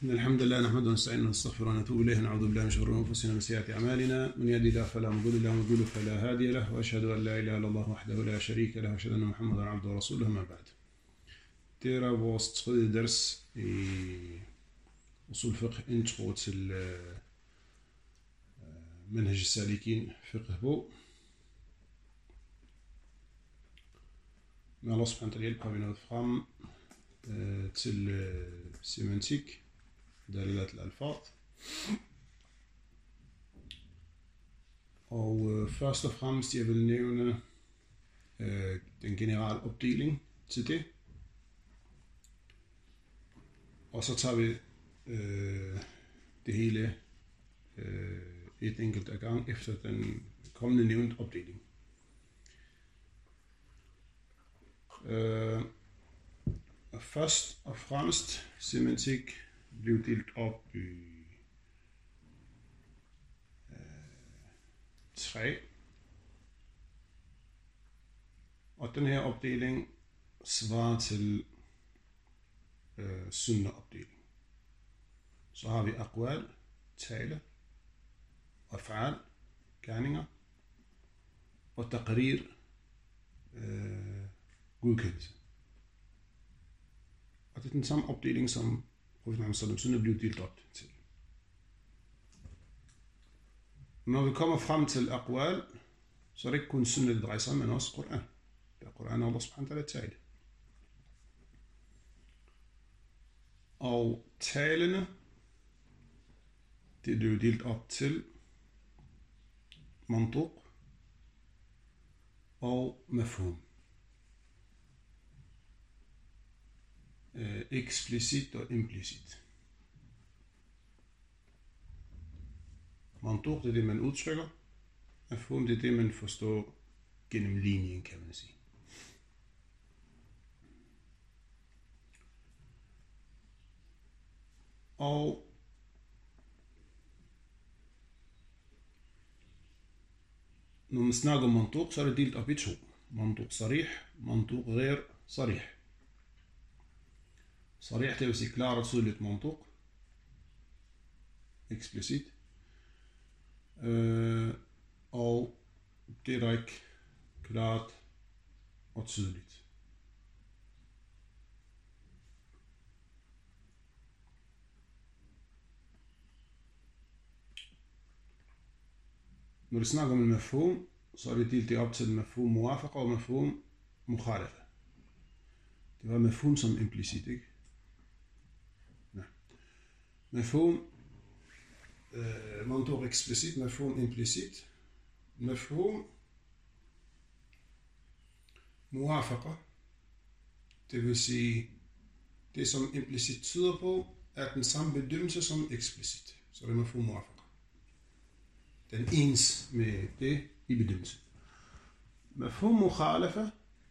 إن الحمد لله نحمده ونستعينه ونستغفره ونتوب إليه ونعوذ بالله من شرور أنفسنا ومن سيئات أعمالنا من يهده الله فلا مضل له ومن يضلل فلا هادي له وأشهد أن لا إله إلا الله وحده لا شريك له وأشهد أن محمدا عبده ورسوله ما بعد. Det er vores tredje ders i usul fiqh intro til Manhaj al-Salikin fiqh bog. Med Allah subhanahu wa ta'ala hjælp har vi nået frem til semantik, dalalat al-alfaz. Og først og fremmest jeg vil nævne den generelle opdeling til det. Og så tager vi det hele et enkelt af gang efter den kommende nævnt opdeling. Først og fremmest semantik blev delt op i 3. Og den her opdeling svarer til sunna-opdeling. Så har vi aqwal, tale, af'al, gerninger, og taqrir, godkendelse. Og det er den samme opdeling, som Profeten sallallahu blev delt op til. Når vi kommer frem til aqwal, så er det ikke kun sunna, det drejer sig om, men også Qur'an. Det er Qur'an, Allah subhanahu wa ta'ala tale. Og talene, det blev delt op til mantuq og mafhum. Eksplicit og implicit. Mantuq, det er det, man udtrykker. Mafhum, det er det, man forstår gennem linjen, kan man sige. Og når man snakker om mantuq, så er det delt op i 2. Mantuq sarih, mantuq ghair sarih. Sarih, det vil sige klart og tydeligt mantuq. Eksplicit. Og det er ikke klart og tydeligt. Når vi snakker om mafhum, så er det delt det op til mafhum muwafaqa og mafhum mukhalafa. Det var mafhum som implicit, ikke? Nej. Mafhum mantuq eksplicit, mafhum implicit. Mafhum muwafaqa, det vil sige, det som implicit tyder på, er den samme bedømmelse som eksplicit. Så det er mafhum muwafaqa. Den ens med det i bedømmelse. Mafhum mukhalafa,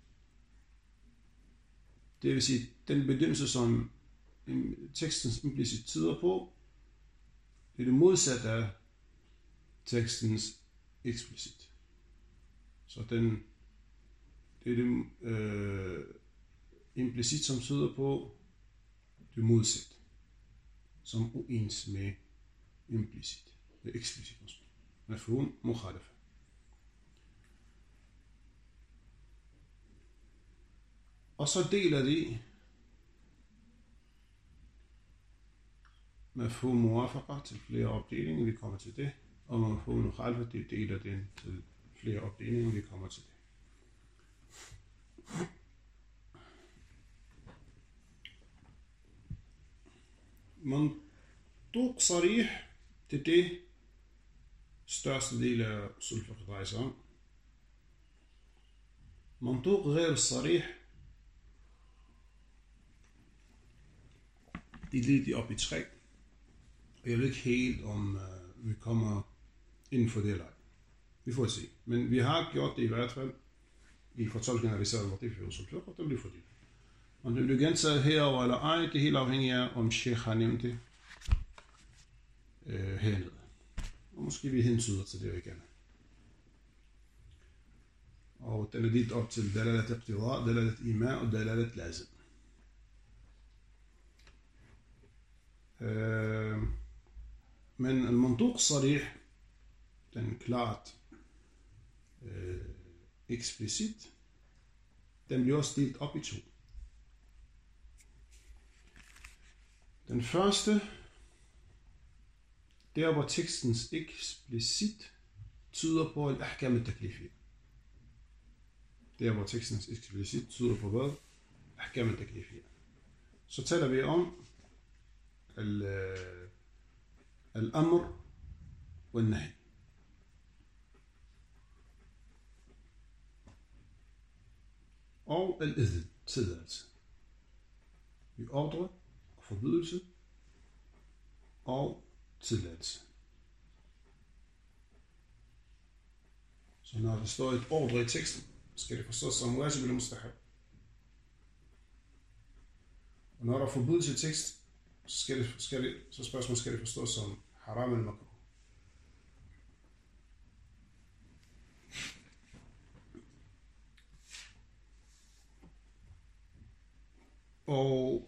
det vil sige, den bedømmelse, som tekstens implicit tyder på, det er det modsatte af tekstens eksplicit. Så det er det implicit, som tyder på det modsatte, som uens med implicit. Det er eksplicit også. Mafhum mukhalafa. Og så deler de mafhum muwafaqa til flere opdelinger, vi kommer til det, og mafhum mukhalafa, de deler den til flere opdelinger, vi kommer til det. Mantuq sarih, det er det største del af usul fiqh drejer sig om. Mantuq ghair sarih, de deler de op i 3. Og jeg ved ikke helt, om vi kommer inden for det eller ej. Vi får se. Men vi har gjort det i hvert fald i fortolkningen af Risale al-Latif i usul fiqh, og det bliver fordelt. Om det bliver gentaget herover eller ej, det er helt afhængigt af, om Sheikh har nævnt det hernede. Og måske vi hentyder til det igen. Og den er delt op til dalalat iqtida, dalalat ima og dalalat lazim. Men al-mantuq sarih, den klart eksplicit, den bliver også delt op i to. Den første, der hvor tekstens eksplicit tyder på al-ahkam al-taklifiyya. Der hvor tekstens eksplicit tyder på hvad? Ahkam al-taklifiyya. Så taler vi om al-amr og al-nahy. Og al-idhn, tilladelse. Vi ordre og forbydelse og tilladelse. Så når der står et ordre i teksten, skal det forstås som wajib eller mustahab. Og når der er forbydelse i tekst, så spørgsmålet skal det forstås som haram eller makruh. Og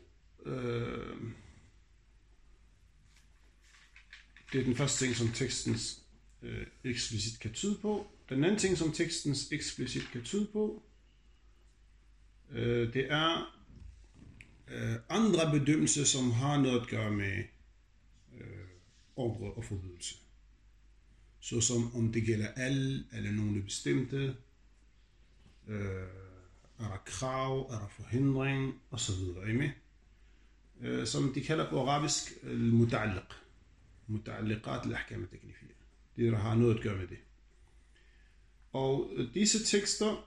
det er den første ting, som tekstens eksplicit kan tyde på. Den anden ting, som tekstens eksplicit kan tyde på, det er andre bedømmelser, som har noget at gøre med ordre og forbydelse. Såsom om det gælder alle eller nogle bestemte, er der krav, er der forhindring, osv. I med? Som de kalder på arabisk al-muta'alliq. Muta'alliqat al-ahkam al-taklifiyya. Det der har noget at gøre med det. Og disse tekster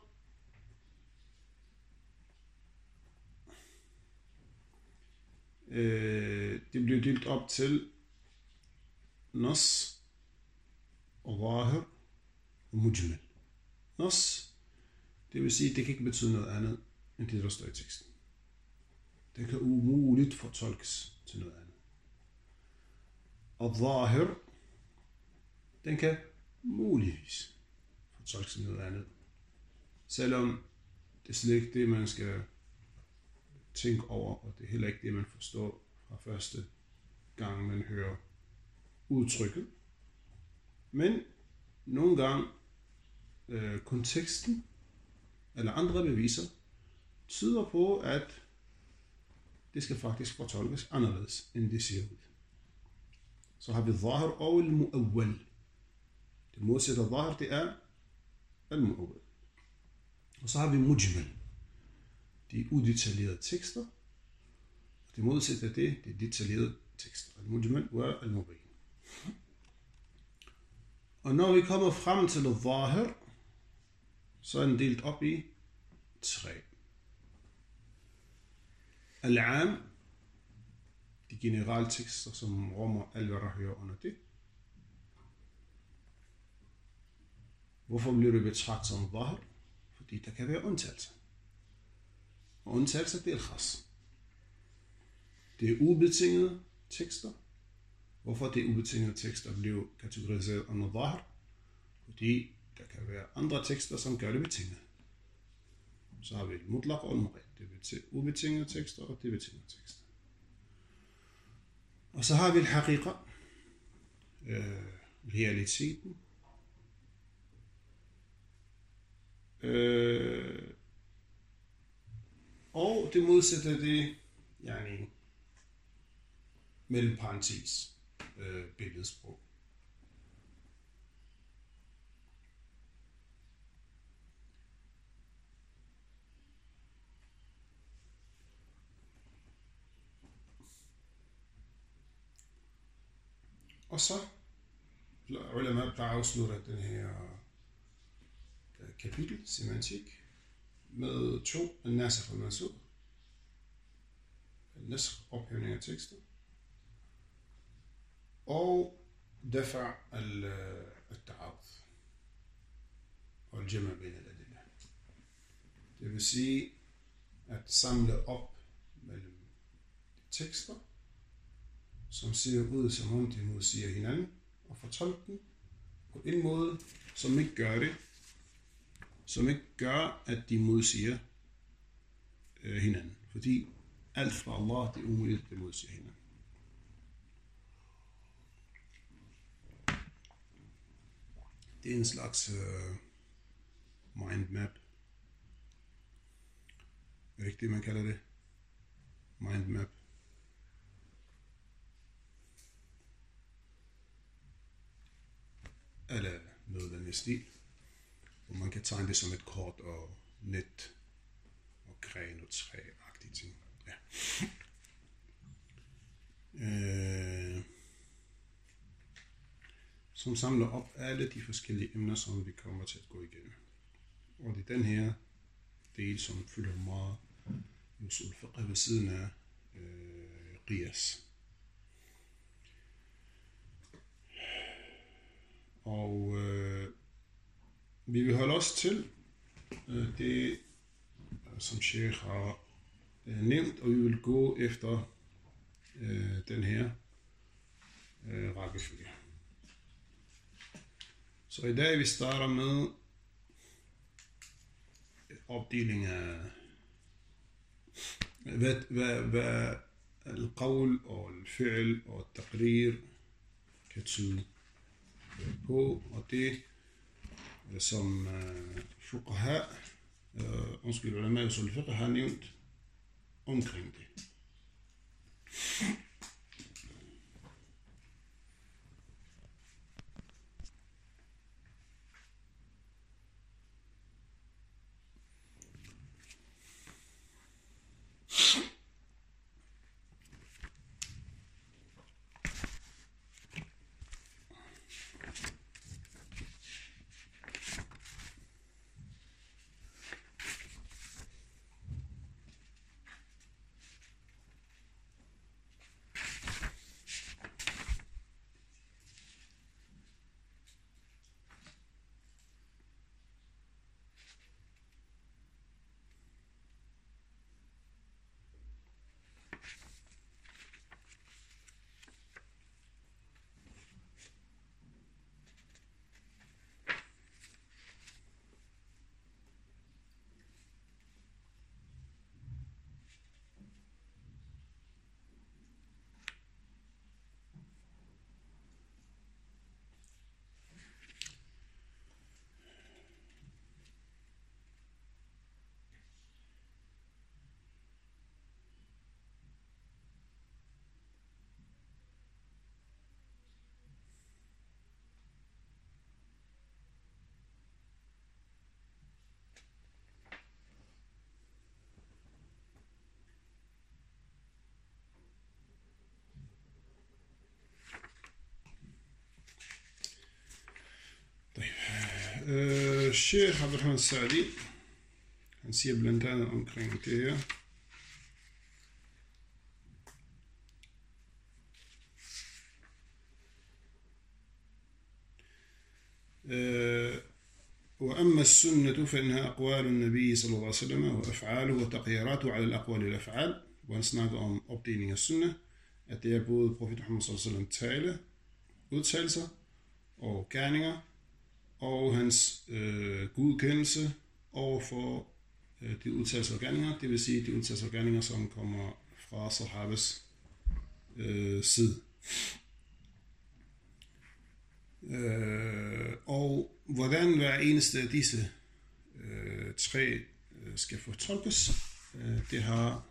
det bliver delt op til nas, zahir og mujmal. Nas, det vil sige, at det kan ikke betyde noget andet end det, der står i teksten. Det kan umuligt fortolkes til noget andet. Og zahir, den kan muligvis fortolkes til noget andet. Selvom det er slet ikke det, man skal tænke over, og det er heller ikke det, man forstår fra første gang, man hører udtrykket. Men nogle gange konteksten eller andre beviser tyder på, at det skal faktisk fortolkes anderledes, end det ser ud. Så har vi zahir og al-mu'awwal. Det modsatte af zahir, det er al-mu'awwal. Og så har vi mujmal. De udetaljerede tekster. Og det modsatte af det er detaljerede tekster. Al-mujmal og al-mubayyin. Og når vi kommer frem til al-zahir, så er den delt op i 3. Al-am, de generelle tekster, som rummer alt, hvad der hører under det. Hvorfor bliver det betragtet som zahir? Fordi der kan være undtagelser. Og undtagelser, det er al-khas. Det er ubetingede tekster. Hvorfor det ubetingede tekster bliver kategoriseret under zahir? Fordi der kan være andre tekster, som gør det betinget. Så har vi mutlaq og al-muqayyad. Det er ubetingede tekster og det er betingede tekster. Og så har vi al-haqiqa, realiteten. Og det modsatte det, yani mellem parentes, billedsprog. Og så ulama plejer at afslutte den her kapitel, semantik, med 2, al-nasikh og al-mansukh. Al-nasikh, ophævning af tekster. Og dafa al-ta'arud. Og al-jama' bain al-adilla. Det vil sige at samle op mellem tekster, som ser ud som om de modsiger hinanden, og fortolke dem på en måde, som ikke gør, at de modsiger hinanden. Fordi alt fra Allah, det er umuligt, at det modsiger hinanden. Det er en slags mindmap. Er det ikke det, man kalder det? Mindmap. Eller noget af den stil. Hvor man kan tegne det som et kort og net og gren og træ-agtige ting. Ja. Som samler op alle de forskellige emner, som vi kommer til at gå igennem. Og det er den her del, som fylder meget i usul fiqh ved siden af qiyas. Og vi vil holde os til det, som Sheikh har nævnt, og vi vil gå efter den her rækkefølge. Så i dag vi starter med opdeling af hvad al-qawl og al-fi'l og al-taqrir kan tyde på, og det som fuqaha, ulama i usul fiqh har nævnt omkring det. Sheikh Abdurrahman Saadi, han siger blandt andet omkring det her. وأما السنة فإنها أقوال النبي صلى الله عليه وسلم وأفعاله وتقييراته على الأقوال والأفعال. Og han snakker om opdeling af sunne, at det er både profet Muhammad sallallahu alaihi wasallam udtalelser og gerninger, og hans godkendelse overfor de udtalelser og gerninger, det vil sige de udtalelser og gerninger, som kommer fra sahabas side. Og hvordan hver eneste af disse tre skal fortolkes, det har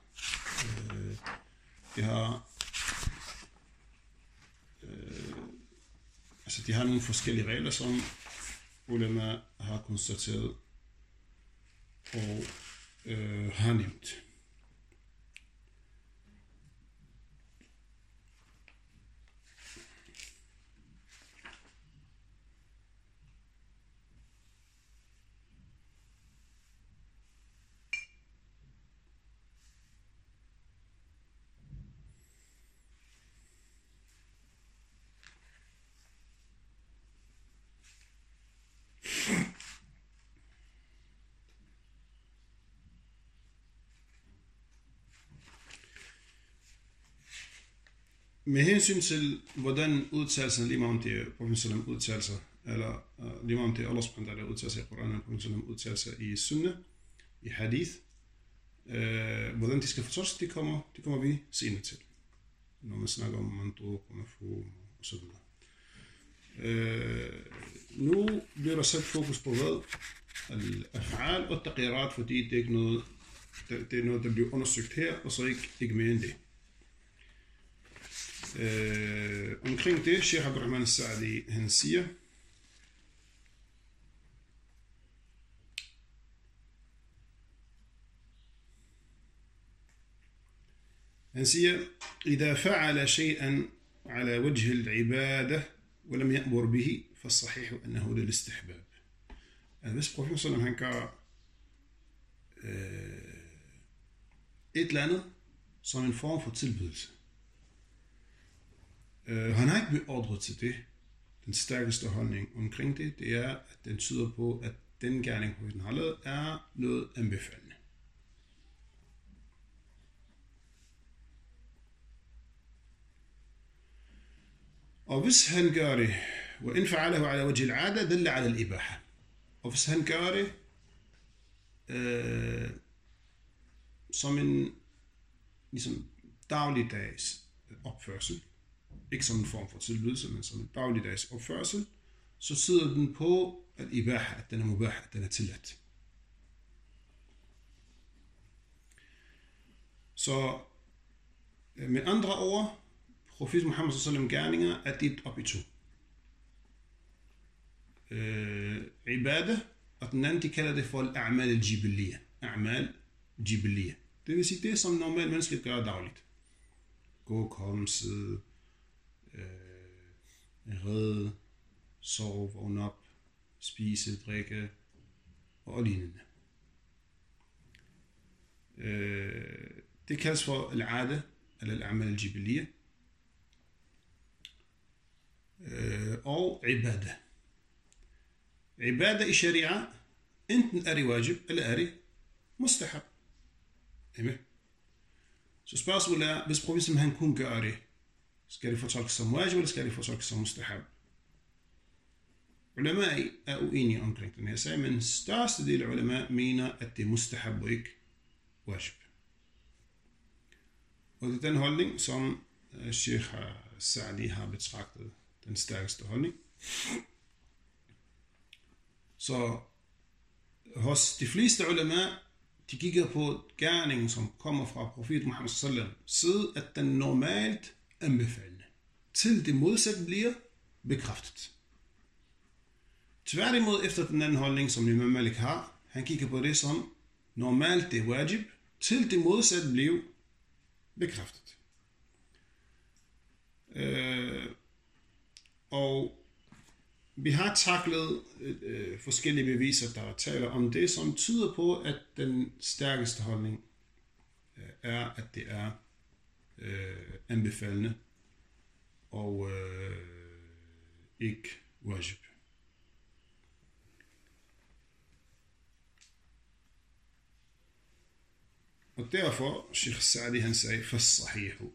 de har nogle forskellige regler, som ulama har konstateret og har nævnt. Med hensyn til, hvordan udtalelsen lige om det Profet sallam udtalelser, eller lige om det Allah subhanahu wa ta'ala udtalelser i Koranen, Profet sallam udtalelser i sunnah, i hadith, hvordan de skal fortolkes, det kommer vi senere til, når man snakker om mantuq og mafhum og så videre. nu bliver der sat fokus på hvad? Al-af'al og taqirat, fordi det er ikke noget, det er noget, der bliver undersøgt her, og så ikke mere end det. Omkring det, Sheikh Abdurrahman al-Sa'di, han siger, إذا فعل شيئا على وجه العبادة ولم يأمر به فالصحيح أنه للاستحباب. Hvis profeten sallam han gør et eller andet som en form for tilbydelse, han har ikke beordret til det. Den stærkeste holdning omkring det, det er, at den tyder på, at den gerning, profeten har lavet, er noget anbefalende. Og hvis han gør det, وإن فعله على وجه العادة دل على الإباحة. Og hvis han gør det som en ligesom dagligdags opførsel, ikke som en form for tilbydelse, men som en dagligdags opførsel, så tyder den på, at ibaha, at den er mubah, at den er tilladt. Så med andre ord, profeten Muhammed sallam gerninger er delt op i to. Ibadah, og den anden, de kalder det for al-a'mal al-jibiliyah. A'mal jibiliyah. Det vil sige det, som normalt mennesker gør dagligt. Gå, komme, sidde, redde, sove, vågne op, spise, drikke og lignende. Det kaldes for al-'ada, eller al-a'mal al-jibiliyah. Og ibadah. Ibadah i sharia, enten er det wajib, eller er det mustahab. Så spørgsmålet er, hvis profeten han kun gør det, skal det fortolkes som wajib, eller skal det fortolkes som mustahab? Ulema er uenige omkring den her sag, men største del af ulema mener, at det er mustahab og ikke wajib. Og det er den holdning, som Sheikh Sa'di har betragtet den stærkeste holdning. Så hos de fleste ulema, de kigger på gerningen, som kommer fra profeten Muhammed sallam side, at den normalt anbefalende, til det modsat bliver bekræftet. Tværtimod efter den anden holdning, som Imam Malik har, han kigger på det som normalt det er wajib, til det modsat bliver bekræftet. Og vi har taklet forskellige beviser, der taler om det, som tyder på, at den stærkeste holdning er, at det er anbefalende og ikke wajib. Og derfor, Sheikh Sa'di han sagde, فَالصَّحِيحُ.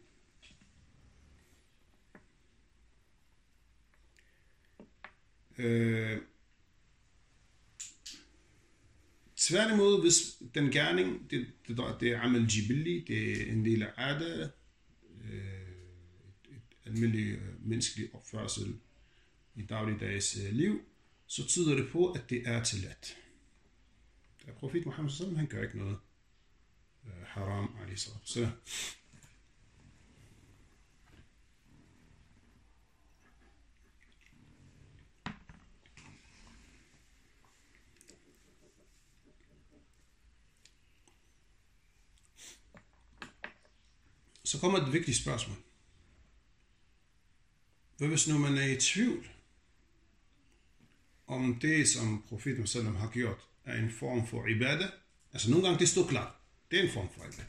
Tværtimod, hvis den gerning, det er amal jibili, det er en del af ada, et almindeligt menneskelig opførsel i dagligdags liv, så tyder det på, at det er tilladt. Der profet Muhammed sallam, han gør ikke noget haram, alayhi sallam. Så kommer et vigtigt spørgsmål. Hvad hvis nu man er i tvivl om det, som profeten sallam har gjort, er en form for ibadah? Altså nogle gange det står klart. Det er en form for ibadah.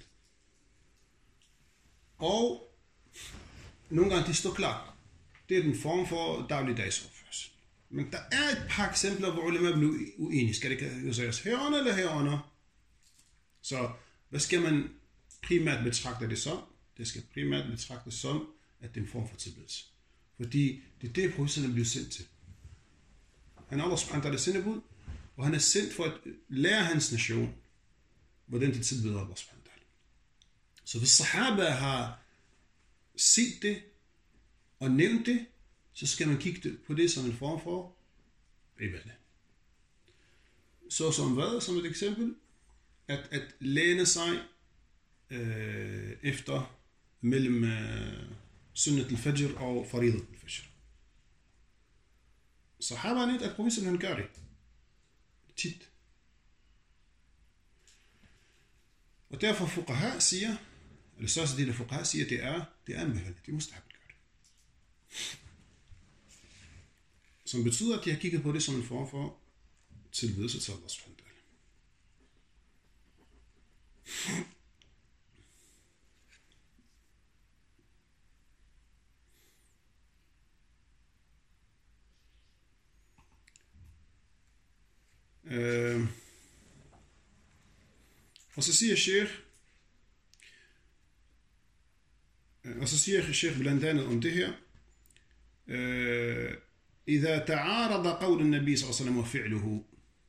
Og nogle gange det står klart. Det er en form for dagligdags opførsel. Men der er et par eksempler, hvor ulema bliver uenige. Skal det siges herunder eller herunder? Så hvad skal man primært betragte det som? Det skal primært betragtes som, at det er en form for tilbedelse. Fordi det er det, profeten bliver sendt til. Han er Allah subhanahu wa ta'ala sendebud, og han er sendt for at lære hans nation, hvordan de tilbeder Allah subhanahu wa ta'ala. Så hvis sahaba har set det og nævnt det, så skal man kigge på det som en form for ibadah. Så som hvad? Som et eksempel, at læne sig efter mellem sunnat al-fajr og faridat al-fajr. Sahaberne, at profeten han gør det tit. Og derfor fuqaha siger, eller største del af fuqaha siger, det er anbefalet, det mustahab at gøre det. Som betyder, at de har kigget på det som en form for tilbedelse til Allah subhanahu wa ta'ala. Og så siger Sheikh blandt andet om det her, إذا تعارض قول النبي صلى الله عليه وسلم وفعله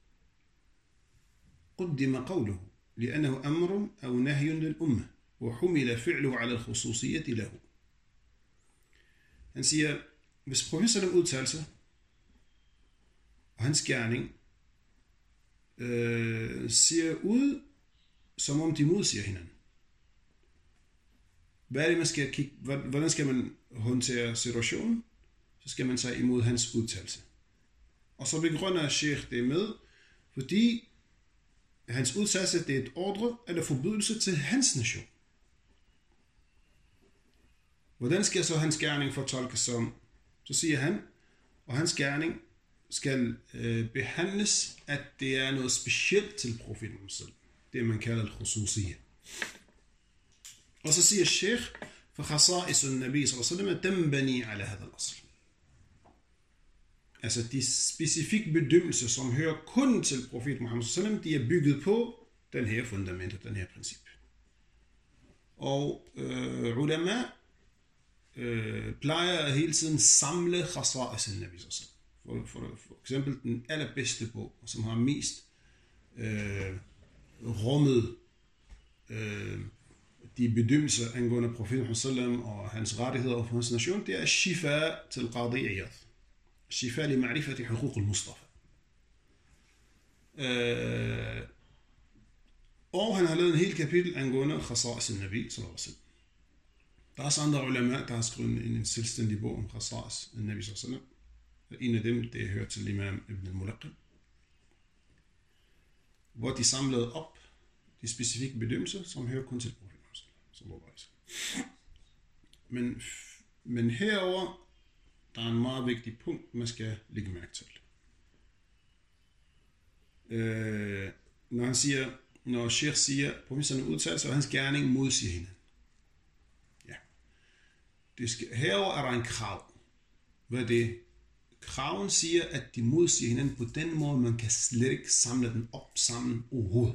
قدم قوله لأنه أمر أو نهي للأمة وحمل فعله على الخصوصية له. Han siger, hvis profeten udtaler sig, og hans gerning ser ud, som om de modsiger hinanden. Hvad er det, man skal kigge? Hvordan skal man håndtere situationen? Så skal man tage imod hans udtalelse. Og så begrunder Sheikh det med, fordi hans udtalelse det er et ordre eller forbydelse til hans nation. Hvordan skal så hans gerning fortolkes som? Så siger han, og hans gerning skal behandles, at det er noget specielt til profeten selv. Det man kalder al-khususiyya. Og så siger Sheikh, فخصائص النبي صلى الله عليه وسلم تنبني على هذا الأصل. Altså de specifikke bedømmelser, som hører kun til profet Muhammad sallallahu alaihi wasallam, de er bygget på den her fundament, den her princip. Og ulama plejer hele tiden samle khasa'is al-Nabi sallallahu alaihi wasallam. For eksempel den allerbedste bog, som har mest rummet de bedømmelser angående profeten Muhammad sallallahu alaihi wasallam og hans rettigheder og hans nation, det er Shifa til Qadi Iyad. Shifa li ma'rifati huquq al-Mustafa. Og han har lavet en hel kapitel angående khasa'is al-Nabi sallallahu alaihi wasallam. Der er også andre ulema, der har skrevet en selvstændig bog om khasa'is al-Nabi sallallahu alaihi wasallam. En af dem, det hører til Imam Ibn al-Mulaqqi, hvor de samlede op de specifikke bedømmelser, som hører kun til profeten sallallahu alaihi wasallam. Men herover der er en meget vigtig punkt, man skal lægge mærke til. Når Sheikh siger, profeten udtaler sig, og hans gerning modsiger hinanden. Ja. Herover er der en krav. Hvad er det? Kraven siger, at de modsiger hinanden på den måde, man kan slet ikke samle den op sammen overhovedet.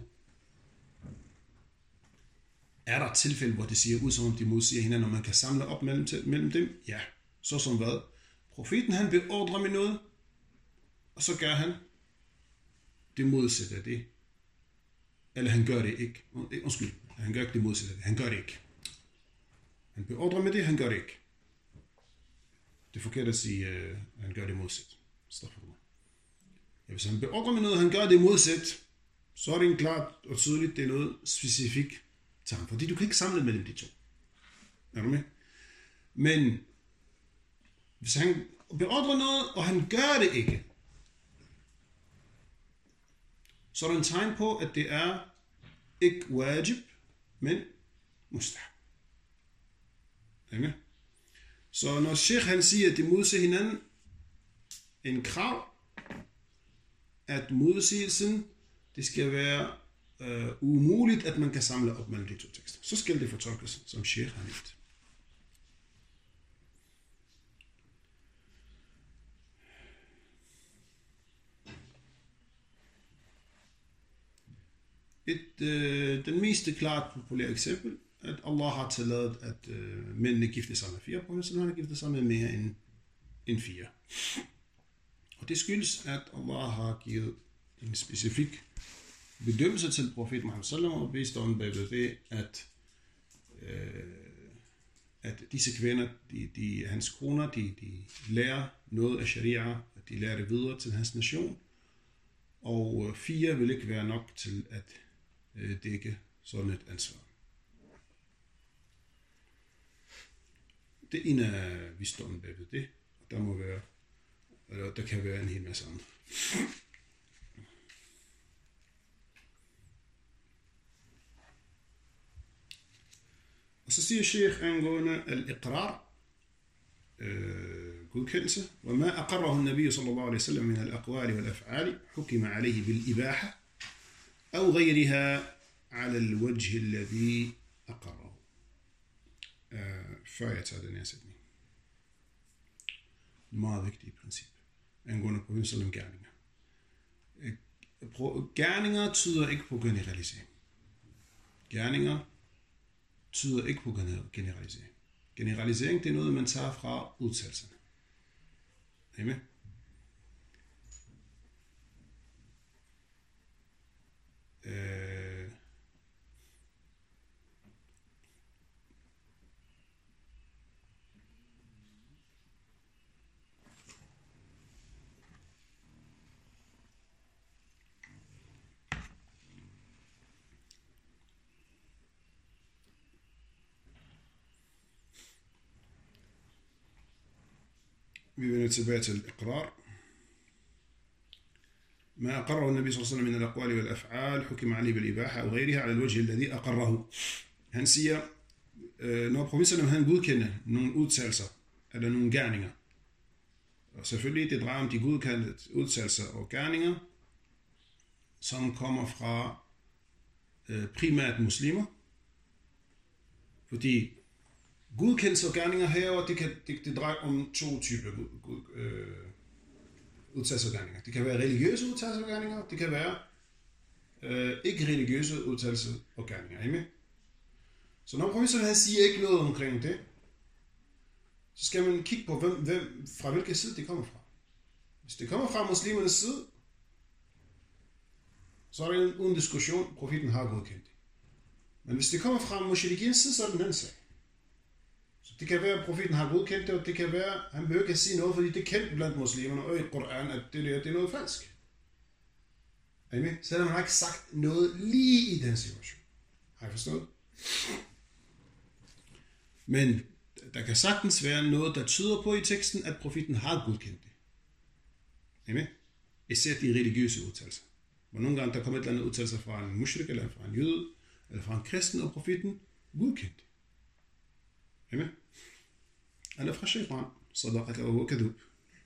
Er der et tilfælde, hvor det siger ud, som om de modsiger hinanden, og man kan samle op mellem dem? Ja. Så som hvad? Profeten han beordrer med noget, og så gør han det modsatte af det. Eller han gør det ikke. Undskyld, han gør ikke det modsatte af det. Han gør det ikke. Han beordrer med det, han gør det ikke. Det er forkert at sige, at han gør det modsat. Hvis han beordrer med noget, han gør det modsat, så er det en klart og tydeligt, det er noget specifikt til ham. Fordi du kan ikke samle mellem de to. Er du med? Men hvis han beordrer noget, og han gør det ikke, så er der en tegn på, at det er ikke wajib, men mustahab. Så når Sheikh han siger, at de modsiger hinanden, en krav, at modsigelsen, det skal være umuligt, at man kan samle op mellem de to tekster. Så skal det fortolkes, som Sheikh har nævnt. Den mest klart populære eksempel, at Allah har tilladet, at mændene gifter sig med 4, profeten har giftet sig med mere end 4. Og det skyldes, at Allah har givet en specifik bedømmelse til profeten Muhammad sallallahu alaihi wasallam, og bevidst om det, at disse kvinder, hans koner, de lærer noget af sharia, at de lærer det videre til hans nation, og 4 vil ikke være nok til at dække sådan et ansvar. Det er en af visdommen bagved det, og der kan være en hel masse andre. Og så siger Sheikh angående al-iqrar, godkendelse, وما أقره النبي صلى الله عليه وسلم من الأقوال والأفعال حكم عليه بالإباحة أو غيرها على الوجه الذي أقره. Før jeg tager den her sætning. Meget vigtigt princip angående profeten om gerninger. Gerninger tyder ikke på generalisering. Gerninger tyder ikke på generalisering. Generalisering, det er noget, man tager fra udtalelserne. Er I med? Vi vender tilbage til iqrar. ما أقره النبي صلى الله عليه وسلم من الأقوال والأفعال حكم عليه بالإباحة أو غيرها على الوجه الذي أقره. Han siger, når profeten han godkender nogle udtalelser eller nogle gerninger, og selvfølgelig det drejer om de godkendte udtalelser og gerninger, som kommer fra primært muslimer, fordi godkendelse og gerninger herover, det drejer om 2 typer udtalelser og gerninger. Det kan være religiøse udtalelser og gerninger, det kan være ikke religiøse udtalelser og gerninger. Er I med? Så når profeten siger ikke noget omkring det, så skal man kigge på, fra hvilken side det kommer fra. Hvis det kommer fra muslimernes side, så er det uden diskussion, profeten har godkendt det. Men hvis det kommer fra mushrikins side, så er det en anden sag. Så det kan være, at profeten har godkendt det, og det kan være, at han behøver ikke sige noget, fordi det er kendt blandt muslimerne og i Koran, at det er noget falsk. Er I med? Selvom han har ikke sagt noget lige i den situation. Har I forstået? Men der kan sagtens være noget, der tyder på i teksten, at profeten har godkendt det. Er I med? Især de religiøse udtalelser. Hvor nogle gange der kommer et eller andet udtalelse fra en mushrik, eller fra en jøde, eller fra en kristen, og profeten godkendt det. Er I med? Eller fra shaytan, sadaqat og huwa kadhub.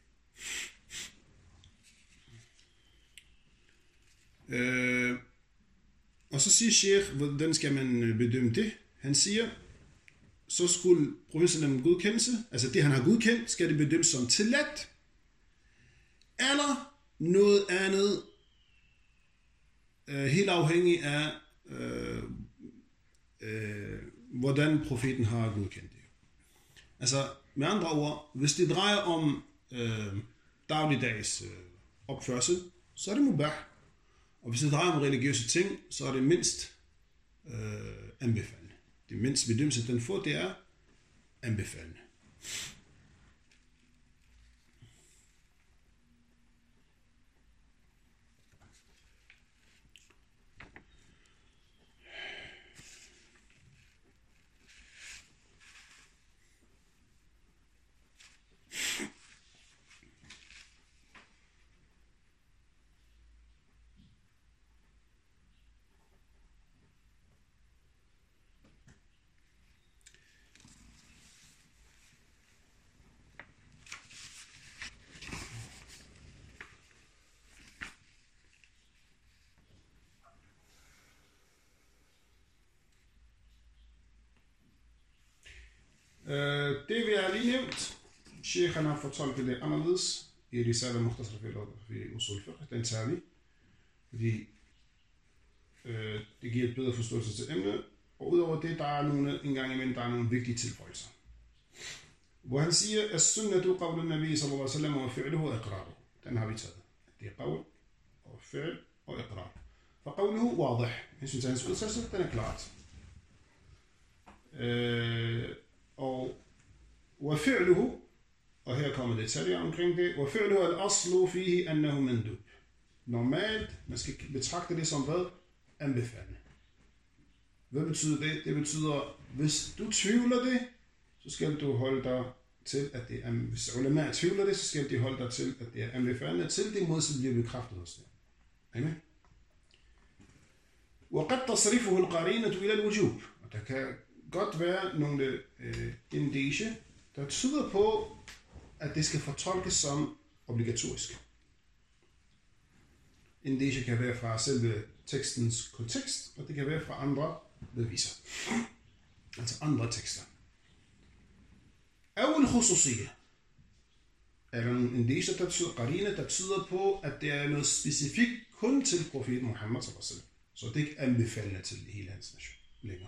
Og så siger Sheikh, hvordan skal man bedømme det? Han siger, så skulle profeten godkendelse, altså det han har godkendt, skal det bedømmes som tilladt, eller noget andet, helt afhængig af, hvordan profeten har godkendt det. Altså med andre ord, hvis det drejer om dagligdags opførsel, så er det mubah. Og hvis det drejer om religiøse ting, så er det mindst anbefalende. Det mindst bedømmelse, den får, det er anbefalende. Det vi har lige nævnt, Sheikh har fortolket det anderledes i Risala Mukhtasar fi Usul Fiqh, den tager vi, fordi det giver et bedre forståelse til emnet, og udover det, der er en gang imellem, der er nogle vigtige tilføjelser. Hvor han siger, at sunnatu qawlu nabi sallallahu alaihi wasallam og fi'luhu og iqraru. Den har vi taget. Det er qawl og fi'l og iqrar. For qawluhu wadih. Jeg synes, at hans udtalelse, den er klart. Og fi'luhu, Og her kommer detaljer omkring det. وَفِعْلُهَا الْأَصْلُ فِيهِ أَنَّهُ مَنْدُوب. Normalt, man skal betragte det som hvad? Anbefalende. Hvad betyder det? Det betyder, hvis du tvivler det, så skal du holde dig til, at det er, hvis ulema tvivler det, så skal de holde dig til, at det er anbefalende, til det modsat bliver bekræftet hos dem. Amen. وَقَدْ تَصْرِفُهُ الْقَرِينَةُ إِلَى الْوُجُوبِ. Og der kan godt være nogle indicier, der tyder på, at det skal fortolkes som obligatorisk. Indicier kan være fra selve tekstens kontekst, og det kan være fra andre beviser. Altså andre tekster. أو الخصوصية. Eller nogle indicier, der tyder, qarina, der tyder på, at det er noget specifikt kun til profeten Muhammad sallallahu alaihi wasallam. Så det er ikke anbefalende til hele hans nation længere.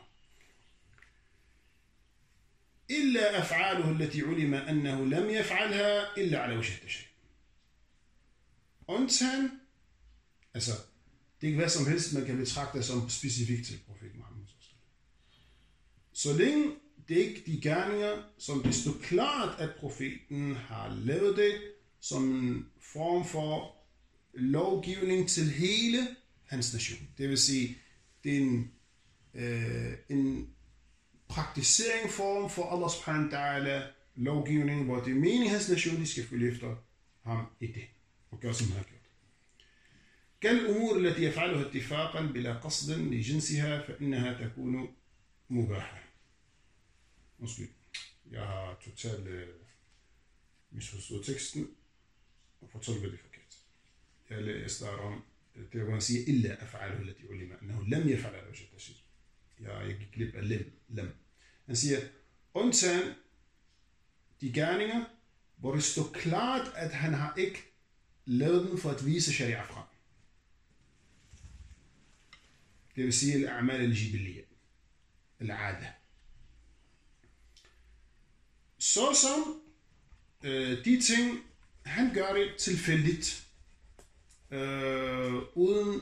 إلا أفعاله التي علم أنه لم يفعلها إلا على وجه التشريع. Undtagen, altså det kan være som helst, man kan betragte som specifikt til profeten Muhammad. Så længe det ikke de gerninger, som det står klart, at profeten har lavet det som en form for lovgivning til hele hans nation. Det vil sige, det er en praktisering form for Allah subhanahu wa ta'ala lovgivning, hvor det er meningen hans nation, de skal følge efter ham i det, og gøre som han har gjort. كالأمور التي يفعلها اتفاقا بلا قصد لجنسها فإنها تكون مباحة. Måske. Jeg har totalt misforstået teksten og fortolket det forkert. Jeg læste om, det er, hvor han siger, إلا أفعاله التي علم أنه لم يفعل على وجه التشريع. Jeg gik glip af lem. Han siger, undtagen de gerninger, hvor det står klart, at han har ikke lavet dem for at vise sharia frem. Det vil sige, al-a'mal al-jibiliyya, al-'ada. Så som de ting, han gør det tilfældigt, uden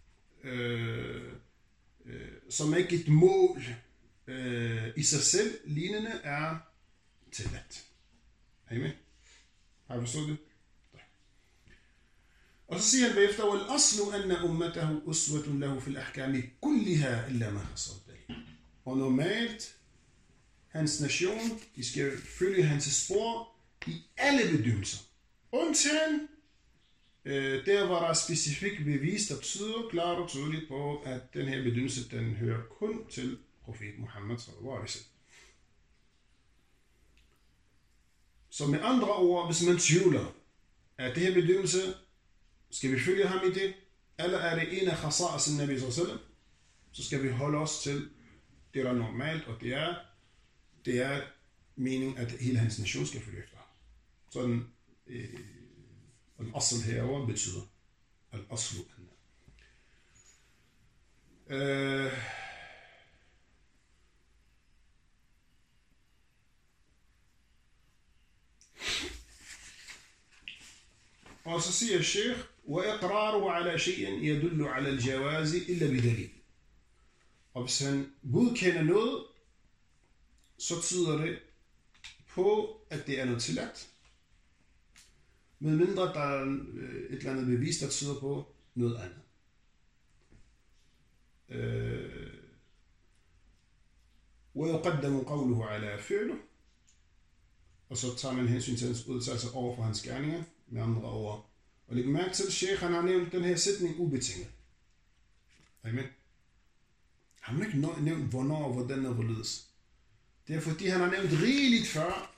som ikke et mål i sig selv, lignende er tilladt. Amen. Har du forstået det? Og så siger han bagefter, وَالْأَصْلُ أَنَّ أُمَّتَهُ أُسْوَةٌ لَهُ فِي الْأَحْكَامِ كُلِّهَا إِلَّا مَا خَصَّ الدَّلِيلِ. Og normalt, hans nation, de skal følge hans spor i alle bedømmelser. Undtagen, der var der specifikt bevis, der tyder klart og tydeligt på, at den her bedømmelse, den hører kun til profet Muhammad sallallahu alaihi wasallam. Så med andre ord, hvis man tvivler, at det her bedømmelse, skal vi følge ham i det, eller er det en af khasa'as al-Nabi sallallahu alaihi wasallam, så skal vi holde os til det, der er normalt, og det er meningen, at hele hans nation skal følge efter ham. Sådan al-asl herovre betyder al-aslu anna. Og så siger Sheikh, وَإِقْرَارُ عَلَى شَيْءٍ يَدُلُّ عَلَى الْجَوَازِ إِلَّا بِدَلِيلٍ. Og hvis han godkender noget, så tyder det på, at det er noget tilladt, med mindre der er et eller andet bevis, der tyder på noget andet. وَيُقَدَّمُ قَوْلُهُ عَلَى فِعْلُهُ. Og så tager man hensyn til hans udtalelse over for hans gerninger, med andre ord. Og læg mærke til, at Sheikh han har nævnt den her sætning ubetinget. Amen. Han har ikke nævnt, hvornår, hvordan og hvorledes. Det er fordi, han har nævnt rigeligt før.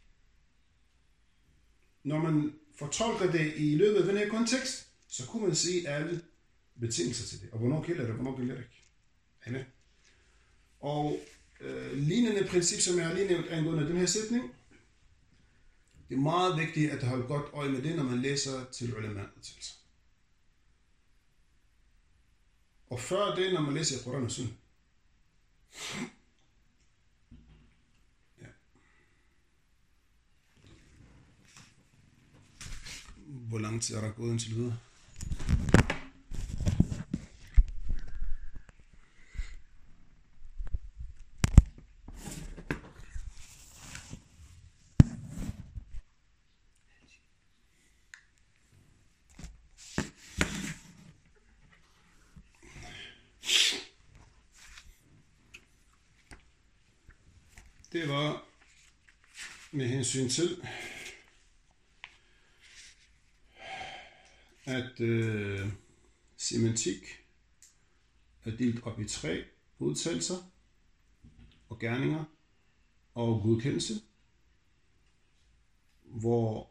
Når man fortolker det i løbet af den her kontekst, så kunne man sige alle betingelser til det. Og hvornår gælder det, og hvornår gælder det ikke. Amen. Og lignende princip, som jeg har lige nævnt angående den her sætning, det er meget vigtigt at holde godt øje med det, når man læser til ulema-udtalelser. Og før det, når man læser Koran og Sunna. Ja. Hvor lang tid er der gået indtil videre? det var med hensyn til, at semantik er delt op i 3 udtalelser og gerninger og godkendelse, hvor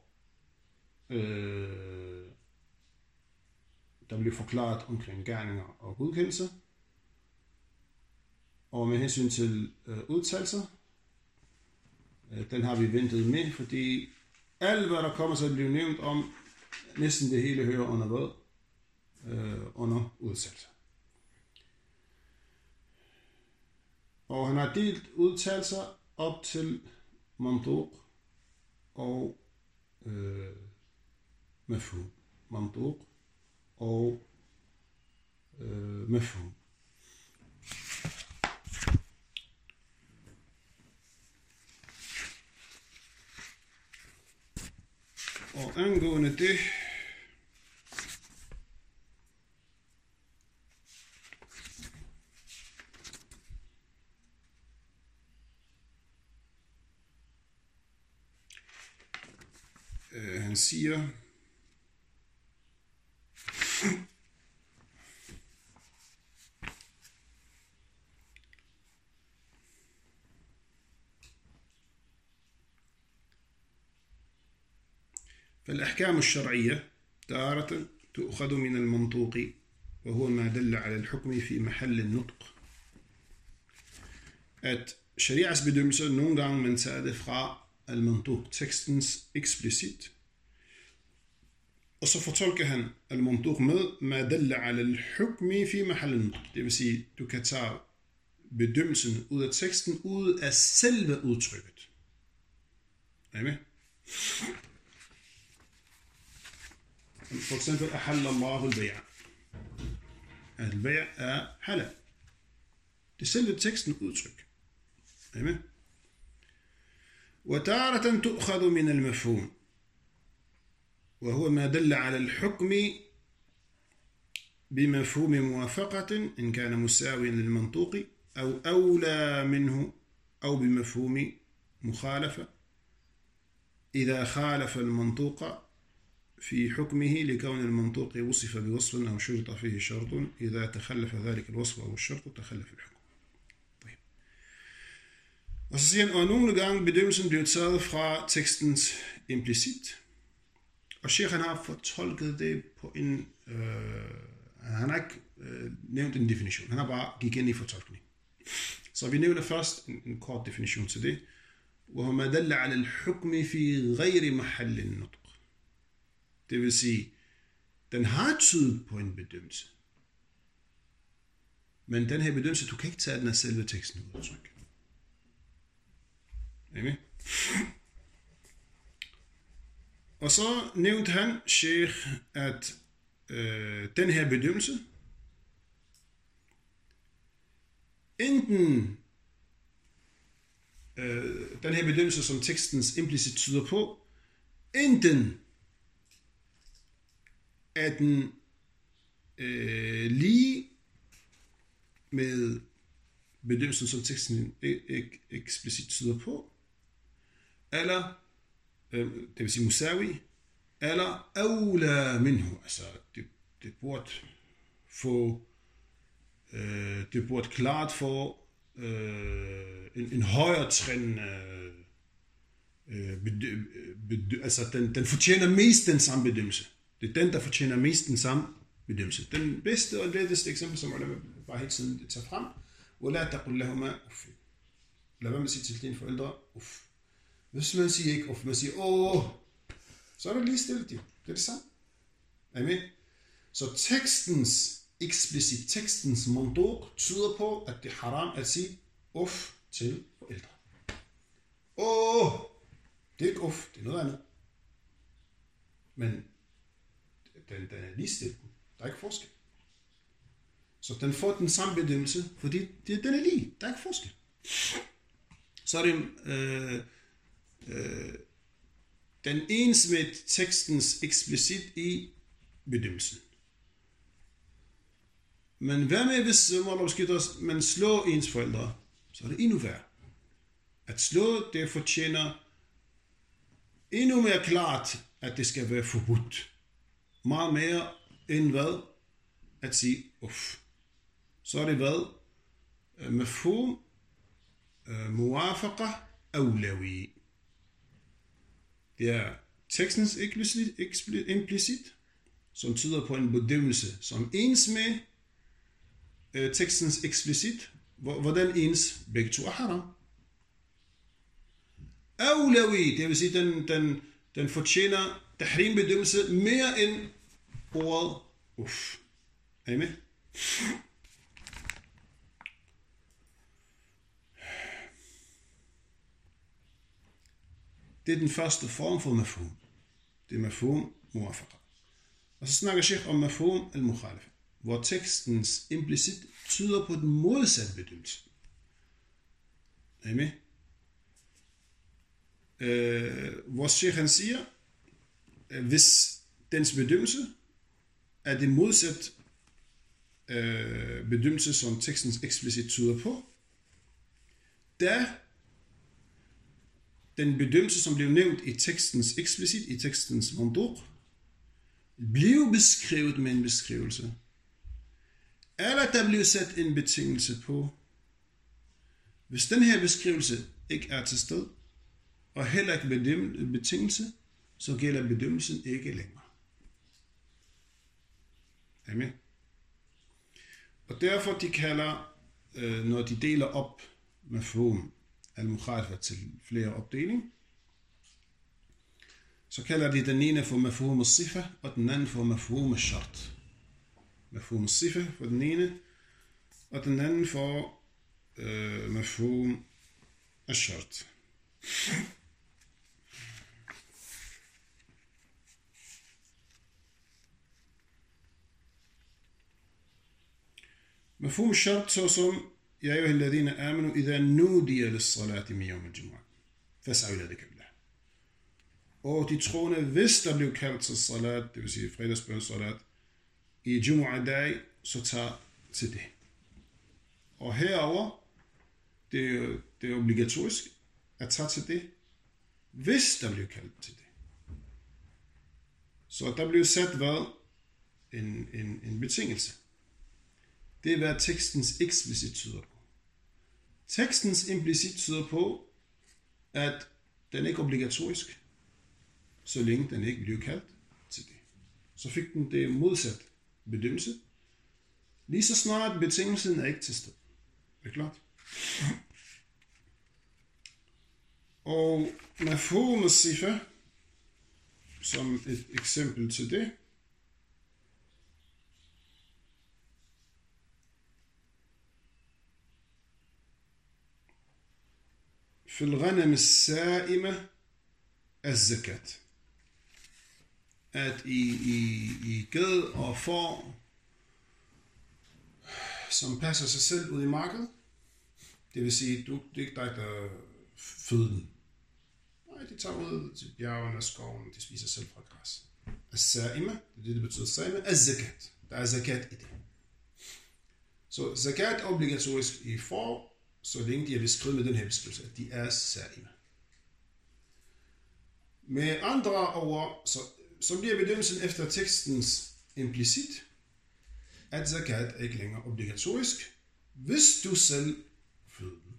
der bliver forklaret omkring gerninger og godkendelser. Og med hensyn til udtalelser, den har vi ventet med, fordi alt hvad der kommer til at blive nævnt om, næsten det hele hører under hvad? Under udtalelser. Og han har delt udtalelser op til mantuq og mafhum. Mantuq og mafhum. Og angående det, han siger, فالأحكام الشرعية تارة تؤخذ من المنطوق وهو ما دل على الحكم في محل النطق. At sharias bedømmelse nogle gange man tager det fra al-mantuq, tekstens eksplicit, og så fortolker han al-mantuq med ma dalla ala al-hukmi fi mahall an-nutq. Det vil sige, du kan tage bedømmelsen ud af teksten, ud af selve udtrykket. Er I med? For eksempel, ahalla Allahu al-bay'. Al-bay' er halal. Det er selve teksten udtryk. Er I med? وتارة تؤخذ من المفهوم وهو ما دل على الحكم بمفهوم موافقة إن كان مساويا للمنطوق أو أولى منه أو بمفهوم مخالفة إذا خالف المنطوق في حكمه لكون المنطوق وصف بوصف أو شرط فيه شرط إذا تخلف ذلك الوصف أو الشرط تخلف الحكم. طيب. Og så siger han, og nogle gange bedømmelsen bliver taget fra tekstens implicit, og Sheikh har fortolket det på en, han har ikke nævnt en definition, han har bare gik ind i fortolkning. Så vi nævner først en kort definition til det, وهو ما دل على الحكم في غير محل النطق. Det vil sige, den har tydet på en bedømmelse. Men den her bedømmelse, du kan ikke tage den af selve teksten udtryk. Er I med? Og så nævnte han, Sheikh, at den her bedømmelse, enten den her bedømmelse, som tekstens implicit tyder på, enten er den lige med bedømmelsen, som teksten eksplicit tyder på, eller det vil sige musawi, eller awla minhu, altså det burde få det burde klart få en højere trin, altså den fortjener mest den samme bedømmelse. Det er den, der fortjener mest den samme bedømmelse. Den bedste og letteste eksempel, som jeg bare hele tiden tager frem, وَلَا تَقُلْ لَهُمَا أُفٍّ. Lad være med at sige til dine forældre, uff. Hvis man siger ikke uff, man siger åh, så er det lige stille, det er det samme. Amen. Så tekstens mantuq tyder på, at det er haram at sige uff til forældre. Åh, det er ikke uff, det er noget andet. Men den er lige stille. Der er ikke forskel. Så den får den samme bedømmelse, fordi den er lige. Der er ikke forskel. Så er det den ens med tekstens eksplicit i bedømmelsen. Men hvad med, hvis man slår ens forældre, så er det endnu værre. at slå, det fortjener endnu mere klart, at det skal være forbudt. Meget mere end hvad? At sige uff. Så er det hvad? Mafhum muafaqa awlawi. Det er tekstens implicit, som tyder på en bedømmelse, som ens med tekstens eksplicit. Hvordan ens? Begge to er haram. Awlawi, det vil sige, den fortjener tahrim-bedømmelse mere end ordet uff. Er I med? Det er den første form for mafhum. Det er mafhum muafaqa. Og så snakker Sheikh om mafhum al-mukhalif, hvor tekstens implicit tyder på den modsatte bedømmelse. Er I med? Hvor Sheikh han siger, hvis dens bedømmelse er det modsatte bedømmelse, som tekstens eksplicit tyder på, da den bedømmelse, som blev nævnt i tekstens eksplicit, i tekstens manduq, blev beskrevet med en beskrivelse, eller der blev sat en betingelse på. Hvis den her beskrivelse ikke er til sted, og heller ikke betingelse, så gælder bedømmelsen ikke længere. Amen. Og derfor de kalder, når de deler op mafhum al-mukhalifa til flere opdelinger, så kalder de den ene for mafhum al-sifa, og den anden for mafhum al-shart. Mafhum al-sifa for den ene, og den anden for mafhum al-shart. مفهوم الشرط såsom يا أيها الذين آمنوا إذا نودي للصلاة من يوم الجمعة فاسعوا إلى ذكر الله. Og de troende, hvis der blev kaldt til salat, det vil sige fredagsbønsalat, i Jumu'ah-dag, så tager til det. Og herover, det er obligatorisk at tage til det, hvis der blev kaldt til det. Så der blev sat hvad? En betingelse. Det er, hvad tekstens eksplicit tyder på. Tekstens implicit tyder på, at den ikke er obligatorisk, så længe den ikke bliver kaldt til det. Så fik den det modsat bedømmelse. Lige så snart betingelsen er ikke til sted. Er det klart? Og mafhum al-sifa, som et eksempel til det, في الغنم السائمة الزكاة. At i ged og får, som passer sig selv ud i markedet, det vil sige, det er ikke dig, der føder den. Nej, de tager ud til bjergene og skoven, de spiser selv fra græs. As-sa'ima, det betyder sa'ima, az-zakat. Der er zakat i det. Så zakat er obligatorisk i får, så længe de er beskrevet med den her beskrivelse, at de er sa'ima. Med andre ord, så bliver bedømmelsen efter tekstens implicit, at zakat er ikke længere obligatorisk, hvis du selv føder den.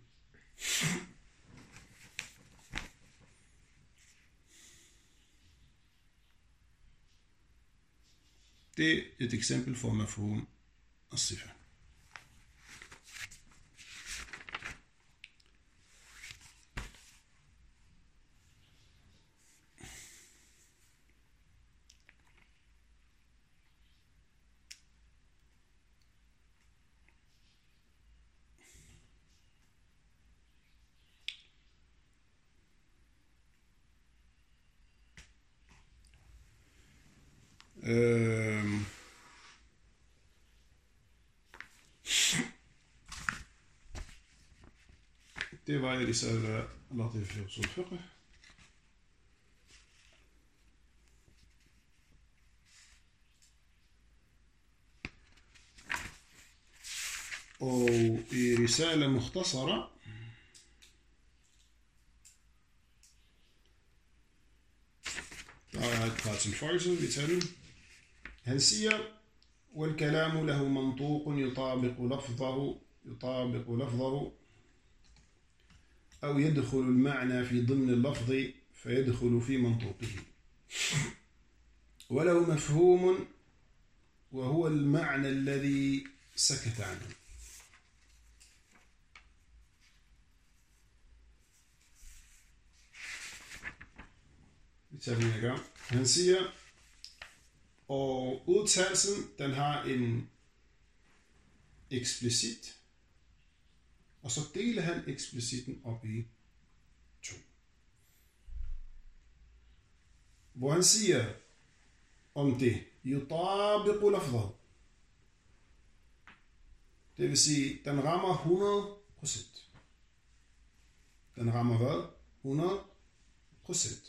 Det er et eksempel for mafhum al-sifa. Det var jo رسالة لطيفة في أصول الفقه. أو رسالة مختصرة tilføjelse, vi tager den. Han siger, والكلام له منطوق يطابق لفظه أو يدخل المعنى في ضمن اللفظ فيدخل في منطوقه وله مفهوم وهو المعنى الذي سكت عنه. Han siger, og udtalelsen, den har en eksplicit, og så deler han eksplicitten op i 2. Hvor han siger om det, yutabiqu lafzahu. Det vil sige, den rammer 100%. Den rammer hvad? 100%.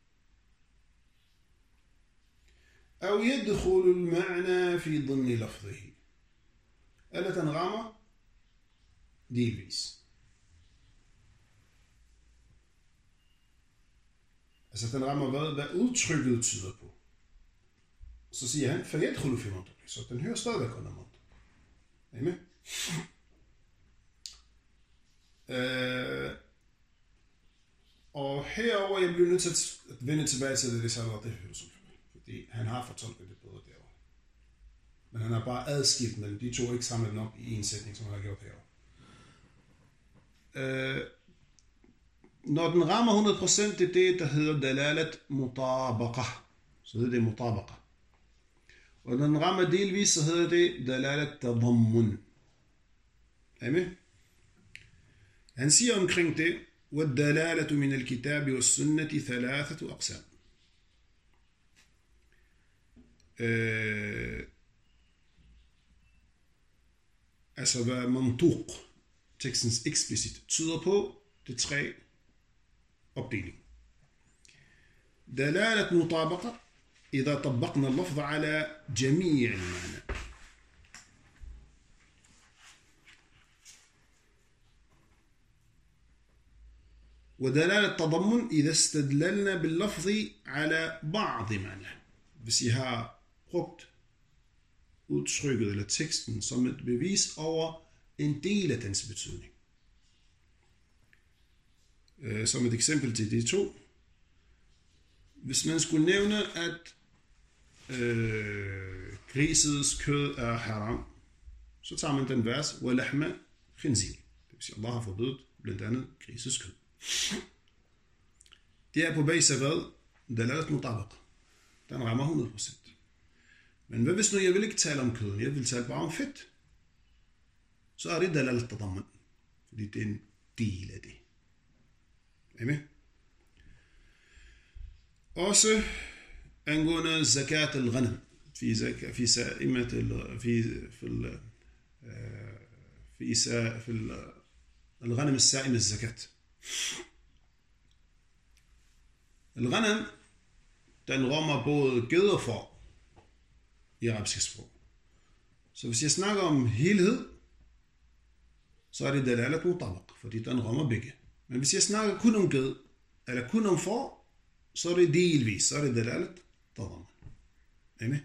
أو يدخل المعنى في ضمن لفظه. Eller den rammer delvis. Altså den rammer hvad udtrykket tyder på. Så siger han, فيدخل في منطقه. Så den hører stadigvæk under منطق. Er I med? Og herover jeg bliver nødt til at vende tilbage til det risalat al-filosofi. Fordi han har fortolket det bedre derovre. Men han har bare adskilt mellem de to, ikke samlet dem op i en sætning, som han har gjort herovre. Når den rammer 100%, det er det, der hedder dalalat mutabaqa. Så hedder det mutabaqa. Og når den rammer delvis, så hedder det dalalat tadammun. Er I med? Han siger omkring det, وَالدَّلَالَةُ مِنَ الْكِتَابِ وَالسُّنَّةِ 3 أقسام. Altså hvad mantuq, tekstens eksplicit, tyder på, det er 3 opdelinger. دلالة مطابقة إذا طبقنا اللفظ على جميع المعنى. ودلالة تضمن إذا استدللنا باللفظ على بعض معناه. Hvis I har brugt udtrykket eller teksten som et bevis over en del af dens betydning. Som et eksempel til de 2. Hvis man skulle nævne, at grisets kød er haram, så tager man den vers, وَلَحْمَ خِنْزِيرٍ. Det vil sige, Allah har forbudt blandt andet grisets kød. Det er på basis af hvad? Dalalat mutabaq. Den rammer 100%. Men hvad hvis nu jeg vil ikke tale om køden, jeg vil tale bare om fedt? Så er det dalalat tadammun. Fordi det er en del af det. Er I med? Også angående zakat al-ghanam. في سائمة في الغنم السائمة الزكاة. الغنم, den rammer både ged og får i arabisk sprog. Så hvis jeg snakker om helhed, så er det dalalat mutabaq, fordi den rammer begge. Men hvis jeg snakker kun om ged, eller kun om får, så er det delvis, så er det dalalat tadammun. Er I med?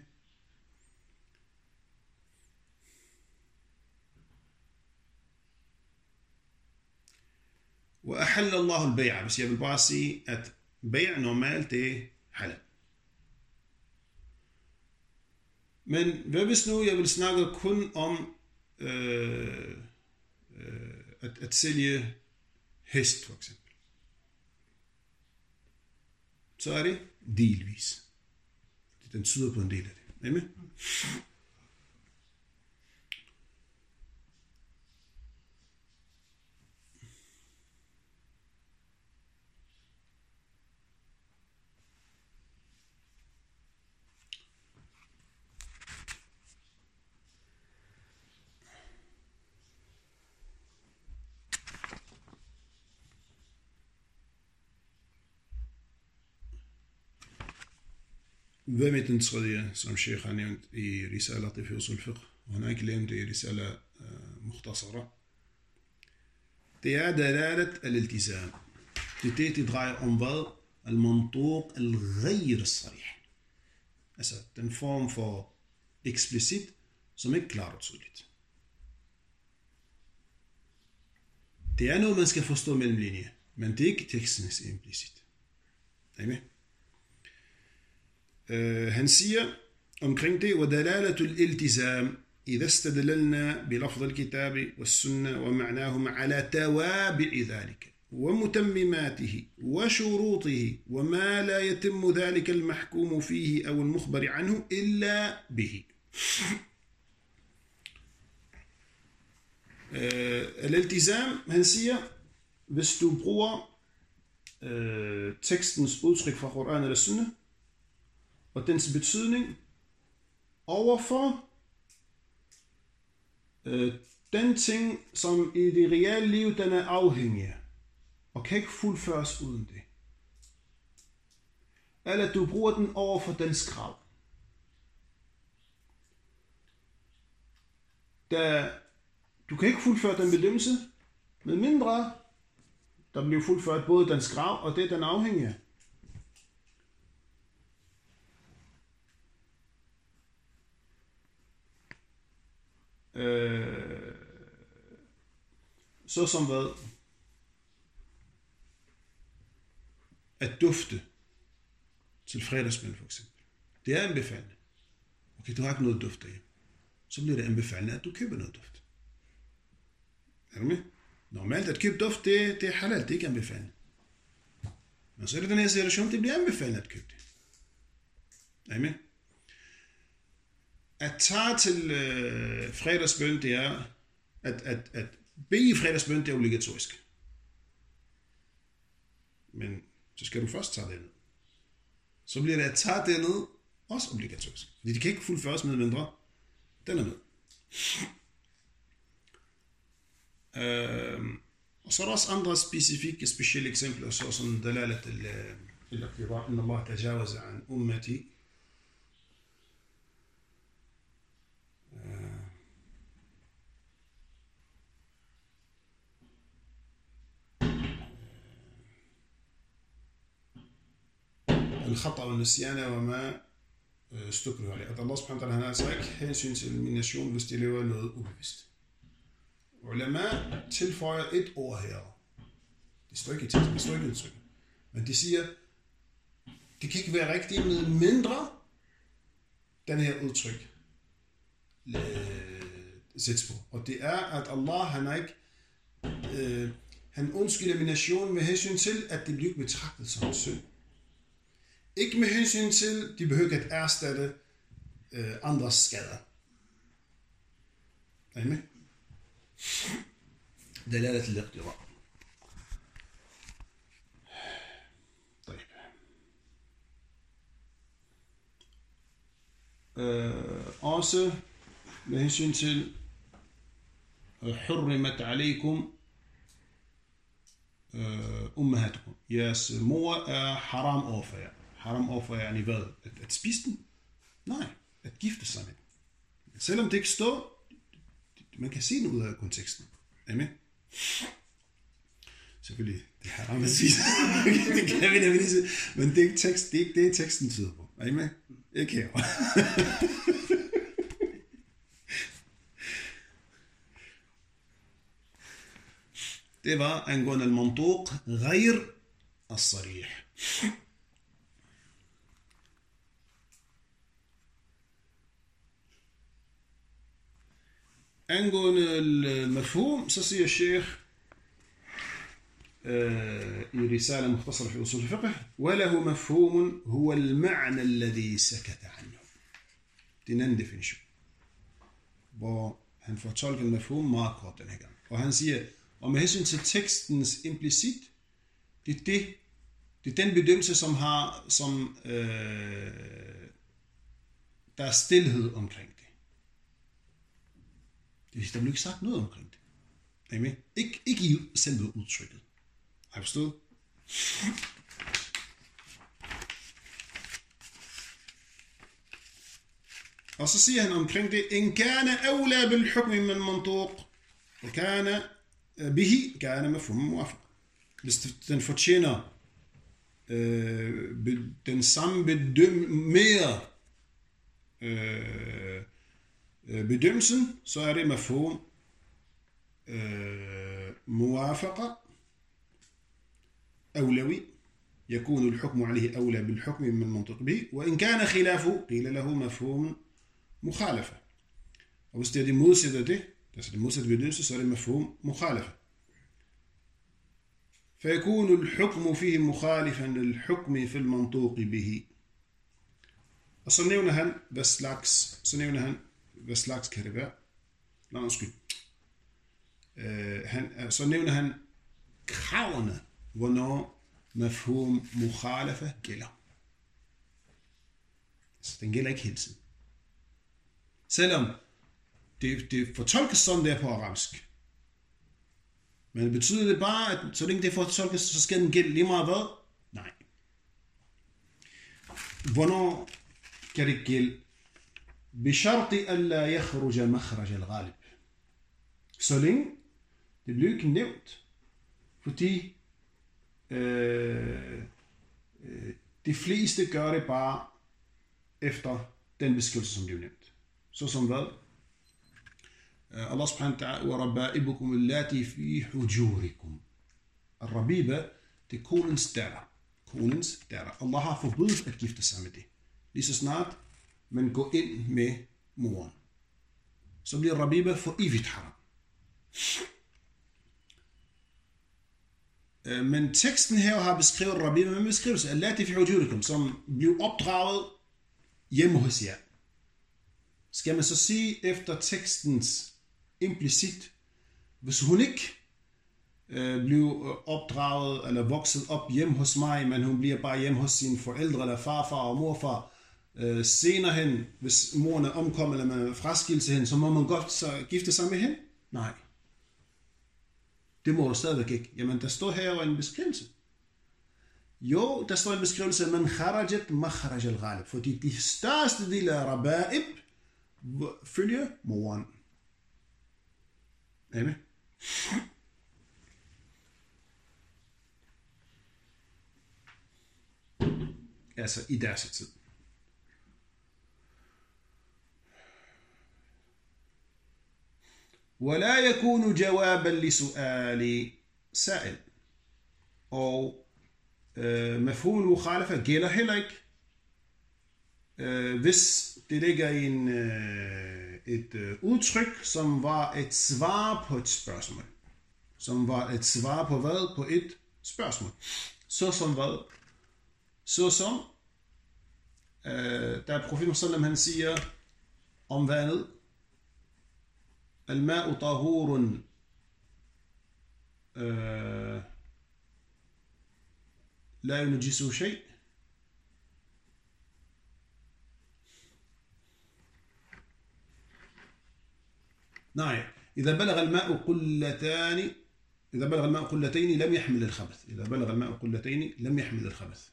وأحل الله البيع. Hvis jeg vil bare sige, at bæg normalt det er halal. Men hvad hvis nu jeg vil snakke kun om at sælge hest for eksempel? Så er det delvis. Den tyder på en del af det. Er I med? Hvad med den tredje, som Sheikh har nævnt i Risalat fi usul fiqh? Han har ikke nævnt det i Risala Mukhtasara. Det er dalalat al-iltizam. Det drejer om hvad? Al-mantuq al-ghayr al-sarih. Altså den form for eksplicit, som ikke klart og tydeligt. Det er noget, man skal forstå mellem linjer, men det er ikke tekstens implicit. Er I med? Han siger omkring det, وَدَلَالَةُ الْإِلْتِزَامِ إذا استدللنا بلفظ الكتاب والسنة ومعناهما على توابع ذلك ومتمماته وشروطه وما لا يتم ذلك المحكوم فيه أو المخبر عنه إلا به. Al-iltizam, han siger, hvis du bruger tekstens udtryk fra Koran eller Sunna og dens betydning overfor den ting, som i det reelle liv, den er afhængig af, og kan ikke fuldføres uden det. Eller du bruger den overfor dens krav. Du kan ikke fuldføre den bedømmelse, med mindre der bliver fuldført både dens krav og det, den er afhængig af. Så som hvad? At dufte til fredagsmænd for eksempel. Det er anbefalende. Okay, du har ikke noget duft derhjemme. Så bliver det anbefalende, at du køber noget duft. Er du med? Normalt at købe duft, det er halal, det er ikke anbefalende. Men så er det den her situation, det bliver anbefalende at købe det. Er I med? At tage til fredagsbøn, det er, at bede i fredagsbøn, det er obligatorisk. Men så skal du først tage det ned. Så bliver det at tage det ned også obligatorisk. Fordi det kan ikke fuldføres med mindre. Den er med. Og så er der også andre specifikke, specielle eksempler, såsom dalalat al-iqtida, inna Allah tajawaza an ummati. الخطأ والنسيان وما استكره عليه. At Allah subhanahu wa ta'ala, han altså ikke hensyn til min nation, hvis de lever noget ubevidst. Ulama tilføjer et ord her. Det står ikke i teksten, det står ikke i udtrykket. Men de siger, det kan ikke være rigtigt med mindre den her udtryk sættes på. Og det er, at Allah, han er ikke, han undskylder min nation med hensyn til, at det bliver betragtet som en synd. Ikke med hensyn til, de behøver at erstatte andres skader. Er I med? دلالة الاقتضاء. طيب. Også med hensyn til حرمت عليكم أمهاتكم. Jeres mor er haram overfor jer. Haram overfor jer, yani hvad? At spise den? Nej, at gifte sig med den. Selvom det ikke står, man kan se den ud af konteksten. Er I med? Selvfølgelig, det er haram at spise. Det kan vi nemlig sige. Men det er ikke tekst, det er ikke det, teksten tyder på. Er I med? Ikke her. Det var angående al-mantuq غير الصريح. angående المفهوم, så siger Sheikh i رسالة مختصرة في أصول الفقه وله مفهوم هو المعنى الذي سكت عنه. Det er en anden definition, hvor han fortolker mafhum meget kort den her gang. Og han siger, og med hensyn til tekstens implicit, det er den bedømmelse, som der er stilhed omkring det. Der bliver ikke sagt noget omkring det. Er I med? Ikke i selve udtrykket. Har I forstået? Og så siger han omkring det, in kana awla bil hukmi min mantuq, og kana bihi, kana mafhum muwafiq. Hvis den fortjener den samme bedømmelse, mere bedømmelsen, så er det mafhum موافقة أولوي يكون الحكم عليه أولى بالحكم من منطق به وإن كان خلافه قيل له مفهوم مخالفة. Og hvis det er det modsatte af det, altså det modsatte bedømmelse, så er det mafhum مخالفة. فيكون الحكم فيه مخالفا للحكم في المنطوق به. Og så nævner han, hvad slags kan det være? Så nævner han kravene, hvornår mafhum mukhalafa gælder. Så den gælder ikke hele tiden. Selvom det fortolkes sådan der på arabisk. Men betyder det bare, at så længe det fortolkes, så skal den gælde lige meget hvad? Nej. Hvornår kan det gælde? بشرط ألا يخرج مخرج الغالب. Så længe det bliver ikke nævnt, fordi de fleste gør det bare efter den beskrivelse, som bliver nævnt. Så som hvad? Allah subhanahu wa ta'ala, وَرَبَائِبُكُمُ اللَّاتِي فِي حُجُورِكُمْ. Rabiba, det er konens datter. Allah har forbudt at gifte sig med det. Lige så snart man går ind med moren, så bliver Rabiba for evigt haram. Men teksten her har beskrevet Rabiba med beskrivelse af allati fi hujurikum, som blev opdraget hjemme hos jer. Skal man så sige efter tekstens implicit, hvis hun ikke blev opdraget eller vokset op hjemme hos mig, men hun bliver bare hjemme hos sine forældre eller farfar og morfar, senere hen, hvis moren er omkommet eller man fraskilse hende, så må man godt så gifte sig med hende? Nej. Det må du stadigvæk ikke. Jamen, der står her en beskrivelse. Jo, der står en beskrivelse, man kharajat makharaj al-ghalib, fordi de største del af rabaib følger moren. Amen. Altså i deres tid. ولا يكون جوابا لسؤال سائل. Og mafhum al-mukhalafa gælder heller ikke, hvis det ligger i et udtryk, som var et svar på et spørgsmål. Som var et svar på hvad? På et spørgsmål. Så som hvad? Så som der profeten sallam han siger om vandet, الماء طهور لا ينجسه شيء. نعم. إذا بلغ الماء قلتين لم يحمل الخبث. إذا بلغ الماء قلتين لم يحمل الخبث.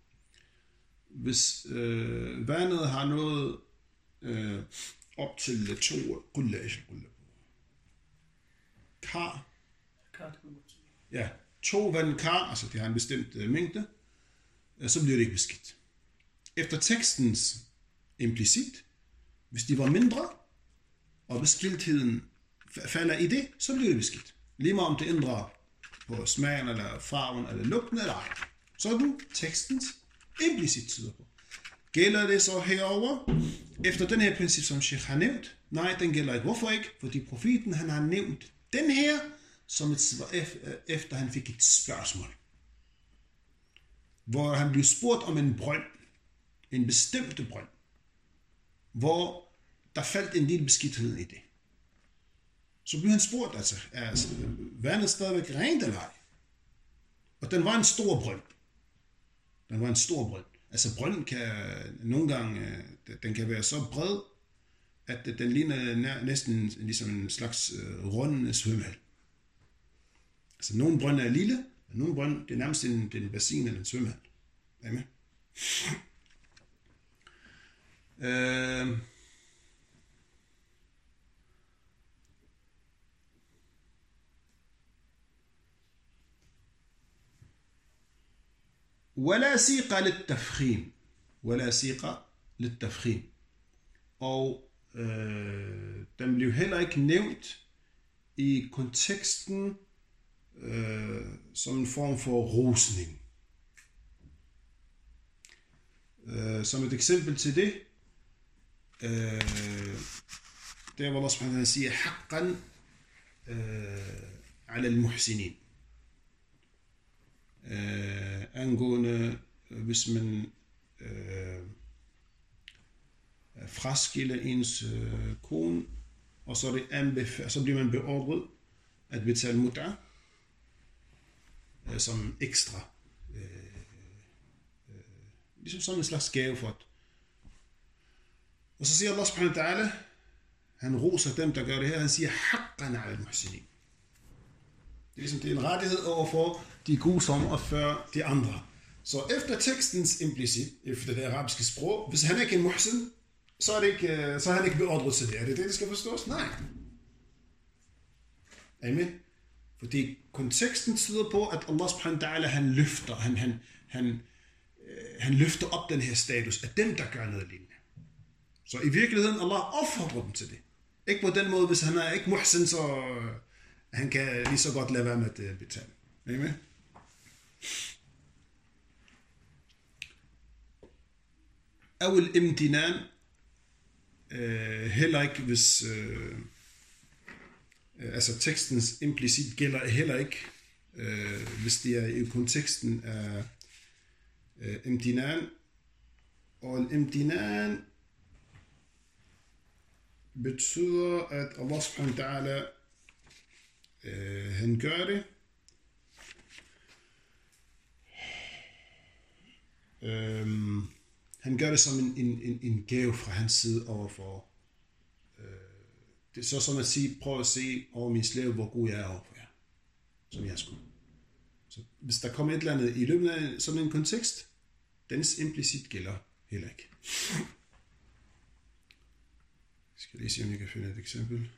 Hvis vandet har noget op til 2 kar. Ja, 2 vandkar, altså det har en bestemt mængde, så bliver det ikke beskidt. Efter tekstens implicit, hvis de var mindre, og beskidtheden falder i det, så bliver det beskidt. Lige meget om det ændrer på smagen, eller farven, eller lugten, eller ej. Sådan tekstens implicit tyder på. Gælder det så herover efter den her princip, som Sheikh har nævnt? Nej, den gælder ikke. Hvorfor ikke? Fordi profeten han har nævnt den her som et svar, efter han fik et spørgsmål. Hvor han blev spurgt om en brønd. En bestemt brønd. Hvor der faldt en lille beskidthed i det. Så blev han spurgt, altså, er vandet stadigvæk rent eller ej? Og den var en stor brønd. Altså brønden kan nogle gange, den kan være så bred, at den ligner næsten ligesom en slags rund svømmehal. Altså nogle brønde er lille, og nogle brønde, det er nærmest en bassin eller en svømmehal. Er I med? ولا سيق للتفخيم. og den blev heller ikke nævnt i konteksten som en form for rosning. Som et eksempel til det, der hvor Allah subhanahu wa ta'ala siger, haqqan ala al-muhsinin. Angående, hvis man fraskiller ens kone, og så bliver man beordret at betale mut'a som ekstra. Ligesom sådan en slags gave for det. Og så siger Allah subhanahu wa ta'ala, han roser dem, der gør det her, han siger, haqqan ala al-muhsinin. Det er ligesom, det er en rettighed overfor de gode, som opfører de andre. Så efter tekstens implicit, efter det arabiske sprog, hvis han ikke er en muhsin, så er han ikke beordret til det. Er det det, skal forstås? Nej. Amen. Fordi konteksten tyder på, at Allah subhanahu wa ta'ala, han løfter op den her status af dem, der gør noget lignende. Så i virkeligheden, Allah opfordrer dem til det. Ikke på den måde, hvis han er ikke muhsin, så han kan lige så godt lade være med at betale. Amen. Awel imtinan, heller ikke hvis altså tekstens implicit gælder heller ikke hvis det er i konteksten af imtinan, og imtinan betyder at Allah subhanahu wa ta'ala han gør det han gør det som en gave fra hans side overfor. Det er så som at sige, prøv at se over min slave, hvor god jeg er overfor jer, som jeg skulle. Så hvis der kommer et eller andet i løbet af sådan en kontekst, dens implicit gælder heller ikke. Jeg skal lige se, om jeg kan finde et eksempel.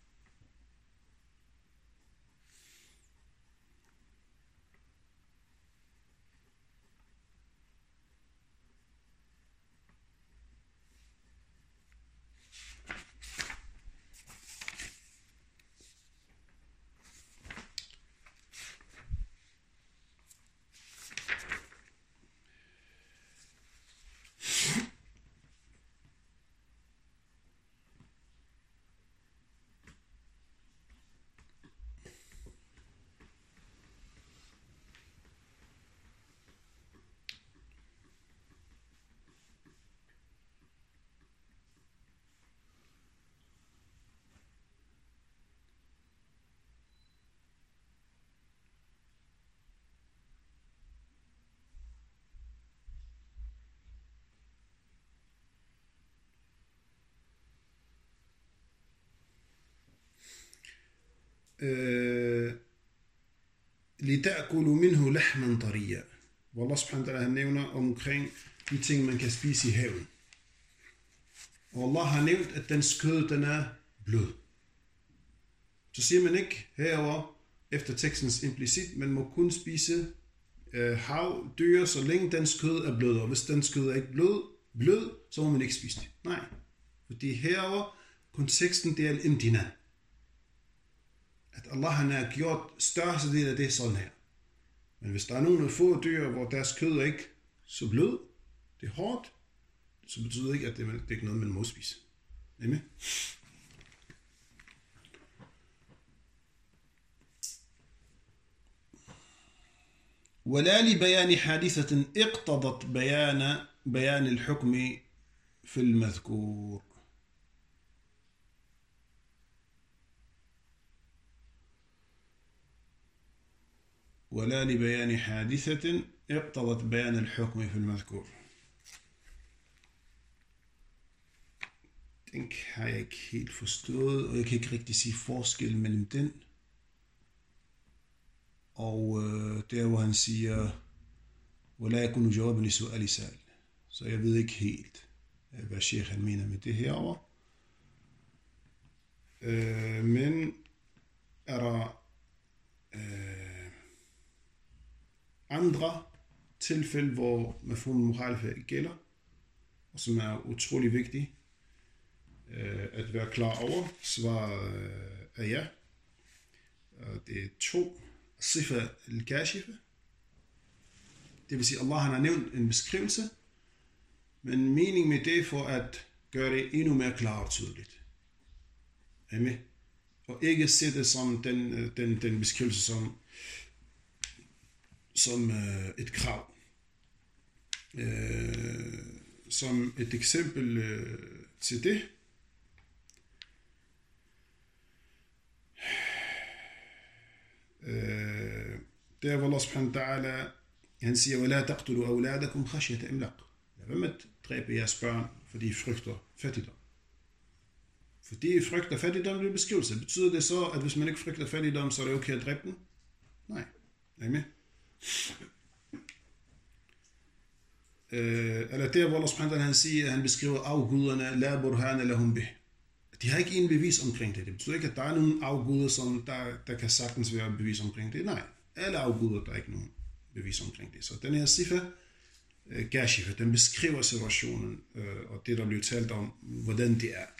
لِتَأْكُلُوا مِنْهُ لَحْمًا طَرِيًّا. Hvor Allah subhanahu wa ta'ala han nævner omkring de ting, man kan spise i haven. Og Allah har nævnt, at dens kød, den er blød. Så siger man ikke herover efter tekstens implicit, man må kun spise havdyr, så længe dens kød er blød. Og hvis dens kød er ikke blød, så må man ikke spise det. Nej, fordi herover konteksten det er al-imtinan. At Allah han har gjort største del af det sådan her. Men hvis der er nogle få dyr, hvor deres kød er ikke så blød, det er hårdt, så betyder det ikke, at det er ikke noget, man må spise. Amen. ولا لبيان حادثة اقتضت بيان الحكم في المذكور. ولا لبيان حادثة اقتضت بيان الحكم في المذكور. Den har jeg ikke helt forstået, og jeg kan ikke rigtig sige forskel mellem den og der hvor han siger ولا يكون جوابا لسؤال سائل. Så jeg ved ikke helt hvad Sheikh han mener med det herovre. Men er der andre tilfælde, hvor mafhum mukhalifa gælder, og som er utrolig vigtige. at være klar over? Svaret er ja. Og det er 2. Sifa al-kashifa. Det vil sige, at Allah han har nævnt en beskrivelse, men meningen med det for at gøre det endnu mere klart og tydeligt. Er I med? Og ikke se det som den beskrivelse som et krav. Som et eksempel til det. Der hvor Allah subhanahu wa ta'ala han siger, وَلَا تَقْتُلُوا أَوْلَادَكُمْ خَشْيَةَ إِمْلَاقٍ. Lad være med at dræbe jeres børn, fordi I frygter fattigdom. Fordi I frygter fattigdom, det er beskrivelse. Betyder det så, at hvis man ikke frygter fattigdom, så er det okay at dræbe den? Nej. Er I med? Eller der hvor Allah subhanahu wa ta'ala han siger, han beskriver afguderne, la burhana lahum bih. De har ikke en bevis omkring det. Det betyder ikke, at der er nogle afguder, som der kan sagtens være bevis omkring det. Nej, alle afguder, der er ikke nogen bevis omkring det. Så den her sifa, kashifa, den beskriver situationen, og det der bliver talt om, hvordan det er.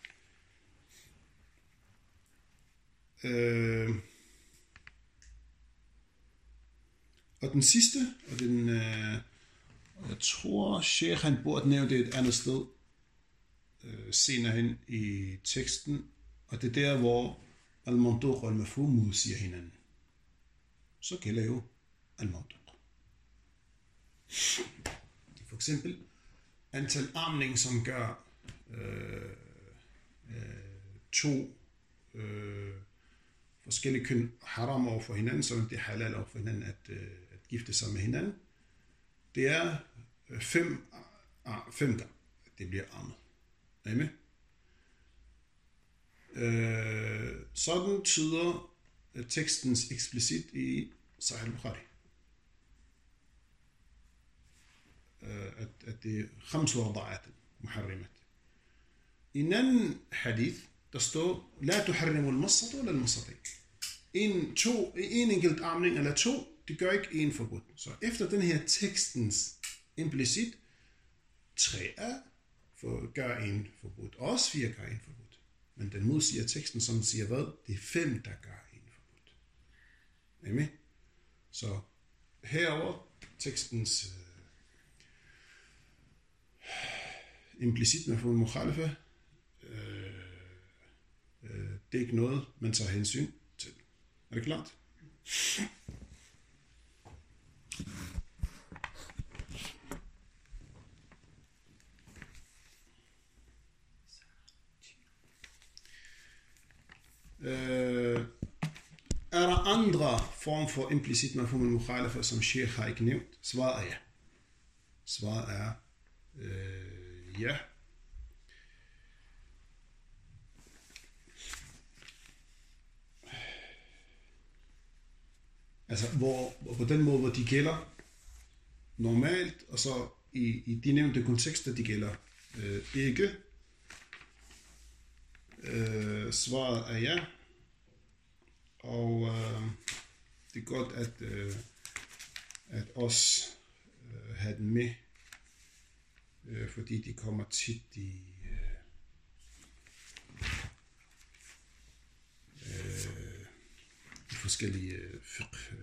Og den sidste, og den, jeg tror, Sheikh han burde nævne det et andet sted, senere hen i teksten, og det er der, hvor al-mantuq og al-mafhum modsiger hinanden. Så gælder jo al-mantuq. For eksempel antal armning, som gør to forskellige køn haram over for hinanden, så det er halal over for hinanden at gifte sig med hinanden. Det er 5 gange, det bliver armet. Er I med? Sådan tyder tekstens eksplicit i Sahih al-Bukhari. At det er 5 wada'at muharrimat. I en anden hadith, der står, la tuharrimu al-massat eller al-massatayn. En enkelt armning eller 2, det gør ikke en forbudt. Så efter den her tekstens implicit, 3 gør en forbudt. Også 4 gør en forbudt. Men den modsiger teksten, som siger hvad? Det er 5, der gør en forbudt. Er I med? Så herover tekstens implicit med for mukhalifa, det er ikke noget, man tager hensyn til. Er det klart? Er der andre form for implicit mafhum al-mukhalafa, som Sheikh har ikke nævnt? Svaret er ja. Svaret er ja. Altså på den måde, hvor de gælder normalt, og så i de nævnte kontekster, de gælder ikke. Svaret er ja. Og det er godt at os have den med, fordi de kommer tit i forskellige fiqh.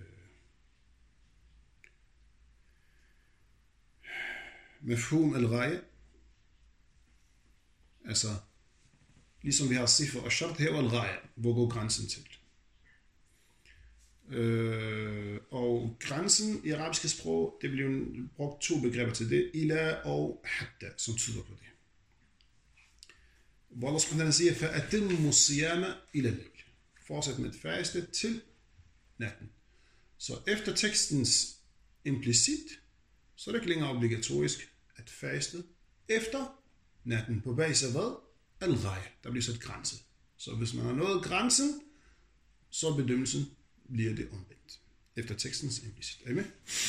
Mafhum al-ghaya, altså ligesom vi har sifa og shart, her al-ghaya, hvor går grænsen til. Og grænsen i arabiske sprog, det bliver brugt 2 begreber til det, ila og hatta, som tyder på det. Hvor Allah subhanahu siger, fa'atimmu siyama ila al-layl. Fortsæt med at faste til natten. Så efter tekstens implicit, så er det ikke længere obligatorisk at faste efter natten. På basis af hvad? Al-ghaya. Der bliver sat grænse. Så hvis man har nået grænsen, så bedømmelsen bliver det omvendt. Efter tekstens implicit. Er I med?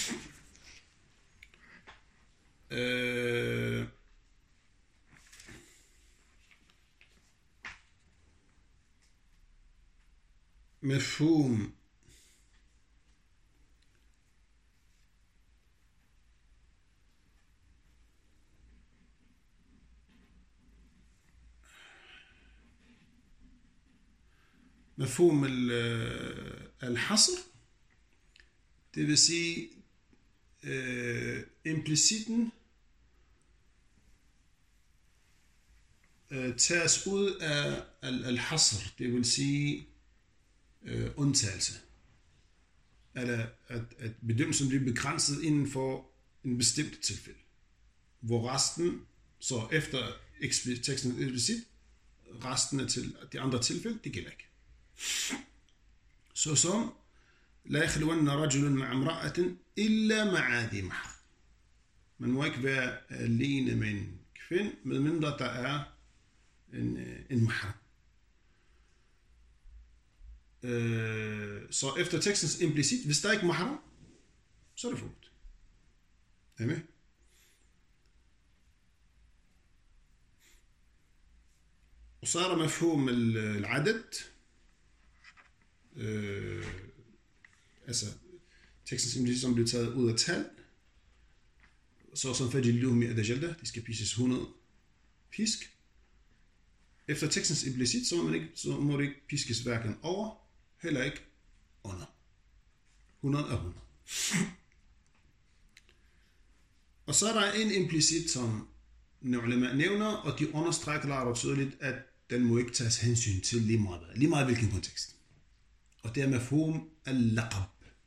Mafhum mafhum al-hasr, det vil sige implicitten tages ud af al-hasr, det vil sige undtagelse. Eller at bedømmelsen bliver begrænset inden for en bestemt tilfælde, hvor resten, så efter teksten eksplicit, resten af de andre tilfælde, det gælder ikke. Såsom لا يخلون رجل مع امرأة إلا مع ذي محرم. Man må ikke være alene med en kvinde, medmindre der er en mahram. Så efter tekstens implicit, hvis der ikke er mahram, så er det forbudt. Er I med? Og så er der mafhum al-adad. Altså tekstens implicit, som bliver taget ud af tal. Så som fajilluhum mi'ata jalda, de skal pises 100 pisk. Efter tekstens implicit, så må det ikke piskes hverken over, heller ikke under. 100 er 100. Og så er der en implicit, som ulema nævner, og de understreger klart og tydeligt, at den må ikke tages hensyn til lige meget hvilken kontekst. Og det er mafhum al-laqab.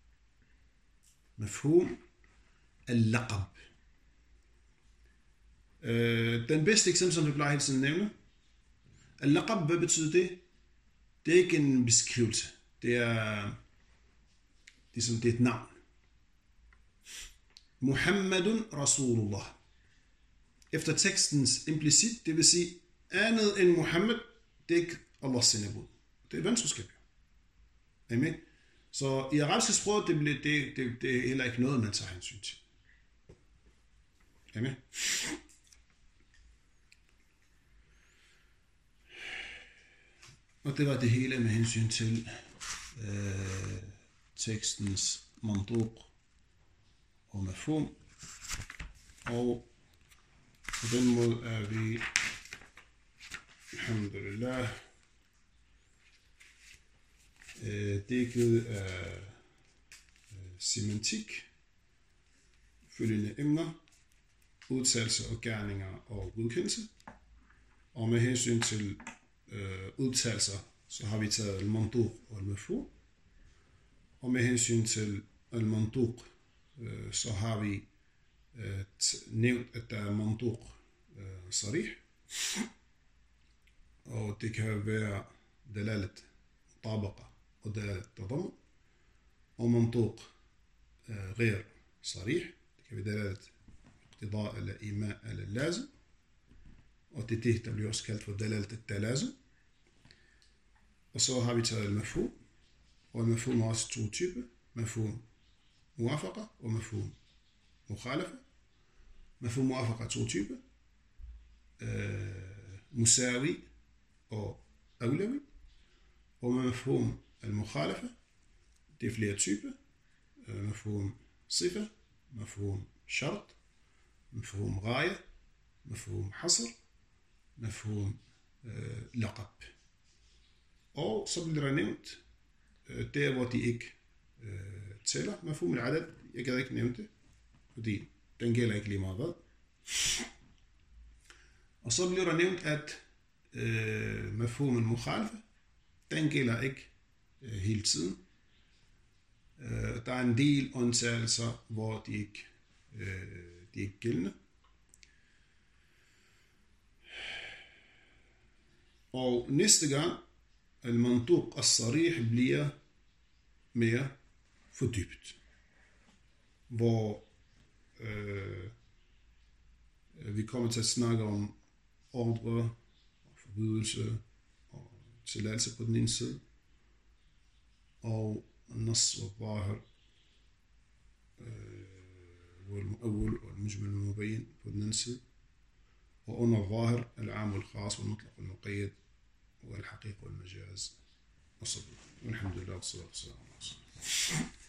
Mafhum al-laqab. Den bedste eksempel, som vi plejer hele tiden nævne, al-laqab, hvad betyder det? Det er ikke en beskrivelse. Det er et navn. Muhammadun Rasulullah. Efter tekstens implicit, det vil sige, andet end Muhammad, det er ikke Allahs sendebud. Det er venskabskab. Amen. Så i arabiske sprog, det er heller ikke noget, man tager hensyn til. Amen. Og det var det hele med hensyn til tekstens mantuq og mafhum. Og på den måde er vi, alhamdulillah, dækket af semantik, følgende emner, udtalelser og gerninger og godkendelse. Og med hensyn til udtalelser, så har vi taget al-mantuq og al-mafhum. Og med hensyn til al-mantuq, så har vi nævnt, at der er mantuq sarih. Og det kan være dalalet tabaqa og dalalet tadammun. Og mantuq غير صريح, det kan være dalalet iqtida eller ima eller lazim. Og det der bliver også kaldt for dalalet al-talazum. Og så har vi taget al-mafhum. Og al-mafhum har også to typer. Mafhum muwafaqa og mafhum mukhalafa. Mafhum muwafaqa to typer. Musawi og awlawi. Og mafhum al-mukhalafa, det er flere typer. Mafhum sifa, mafhum shart, mafhum ghaya, mafhum hasr, mafhum laqab. Og så bliver der nævnt der, hvor de ikke tæller. Mafhum al-adad, jeg kan ikke nævne det, fordi den gælder ikke lige meget hvad. Og så bliver der nævnt, at mafhum al-mukhalafa, den gælder ikke hele tiden. Der er en del undtagelser, hvor de ikke er gældende. Og næste gang, al-mantuq as-sarih bliver mere fordybet, hvor vi kommer til at snakke om ordre og forbydelse og tilladelse på den ene side, og nas og zahir والمؤول والمجمل والمبين på den anden side, og under zahir al-aam wal-khas wal-mutlaq wal-muqayyad wal-haqiq wal-majaz og så videre. Alhamdulillah, wassalatu wassalamu ala rasulillah.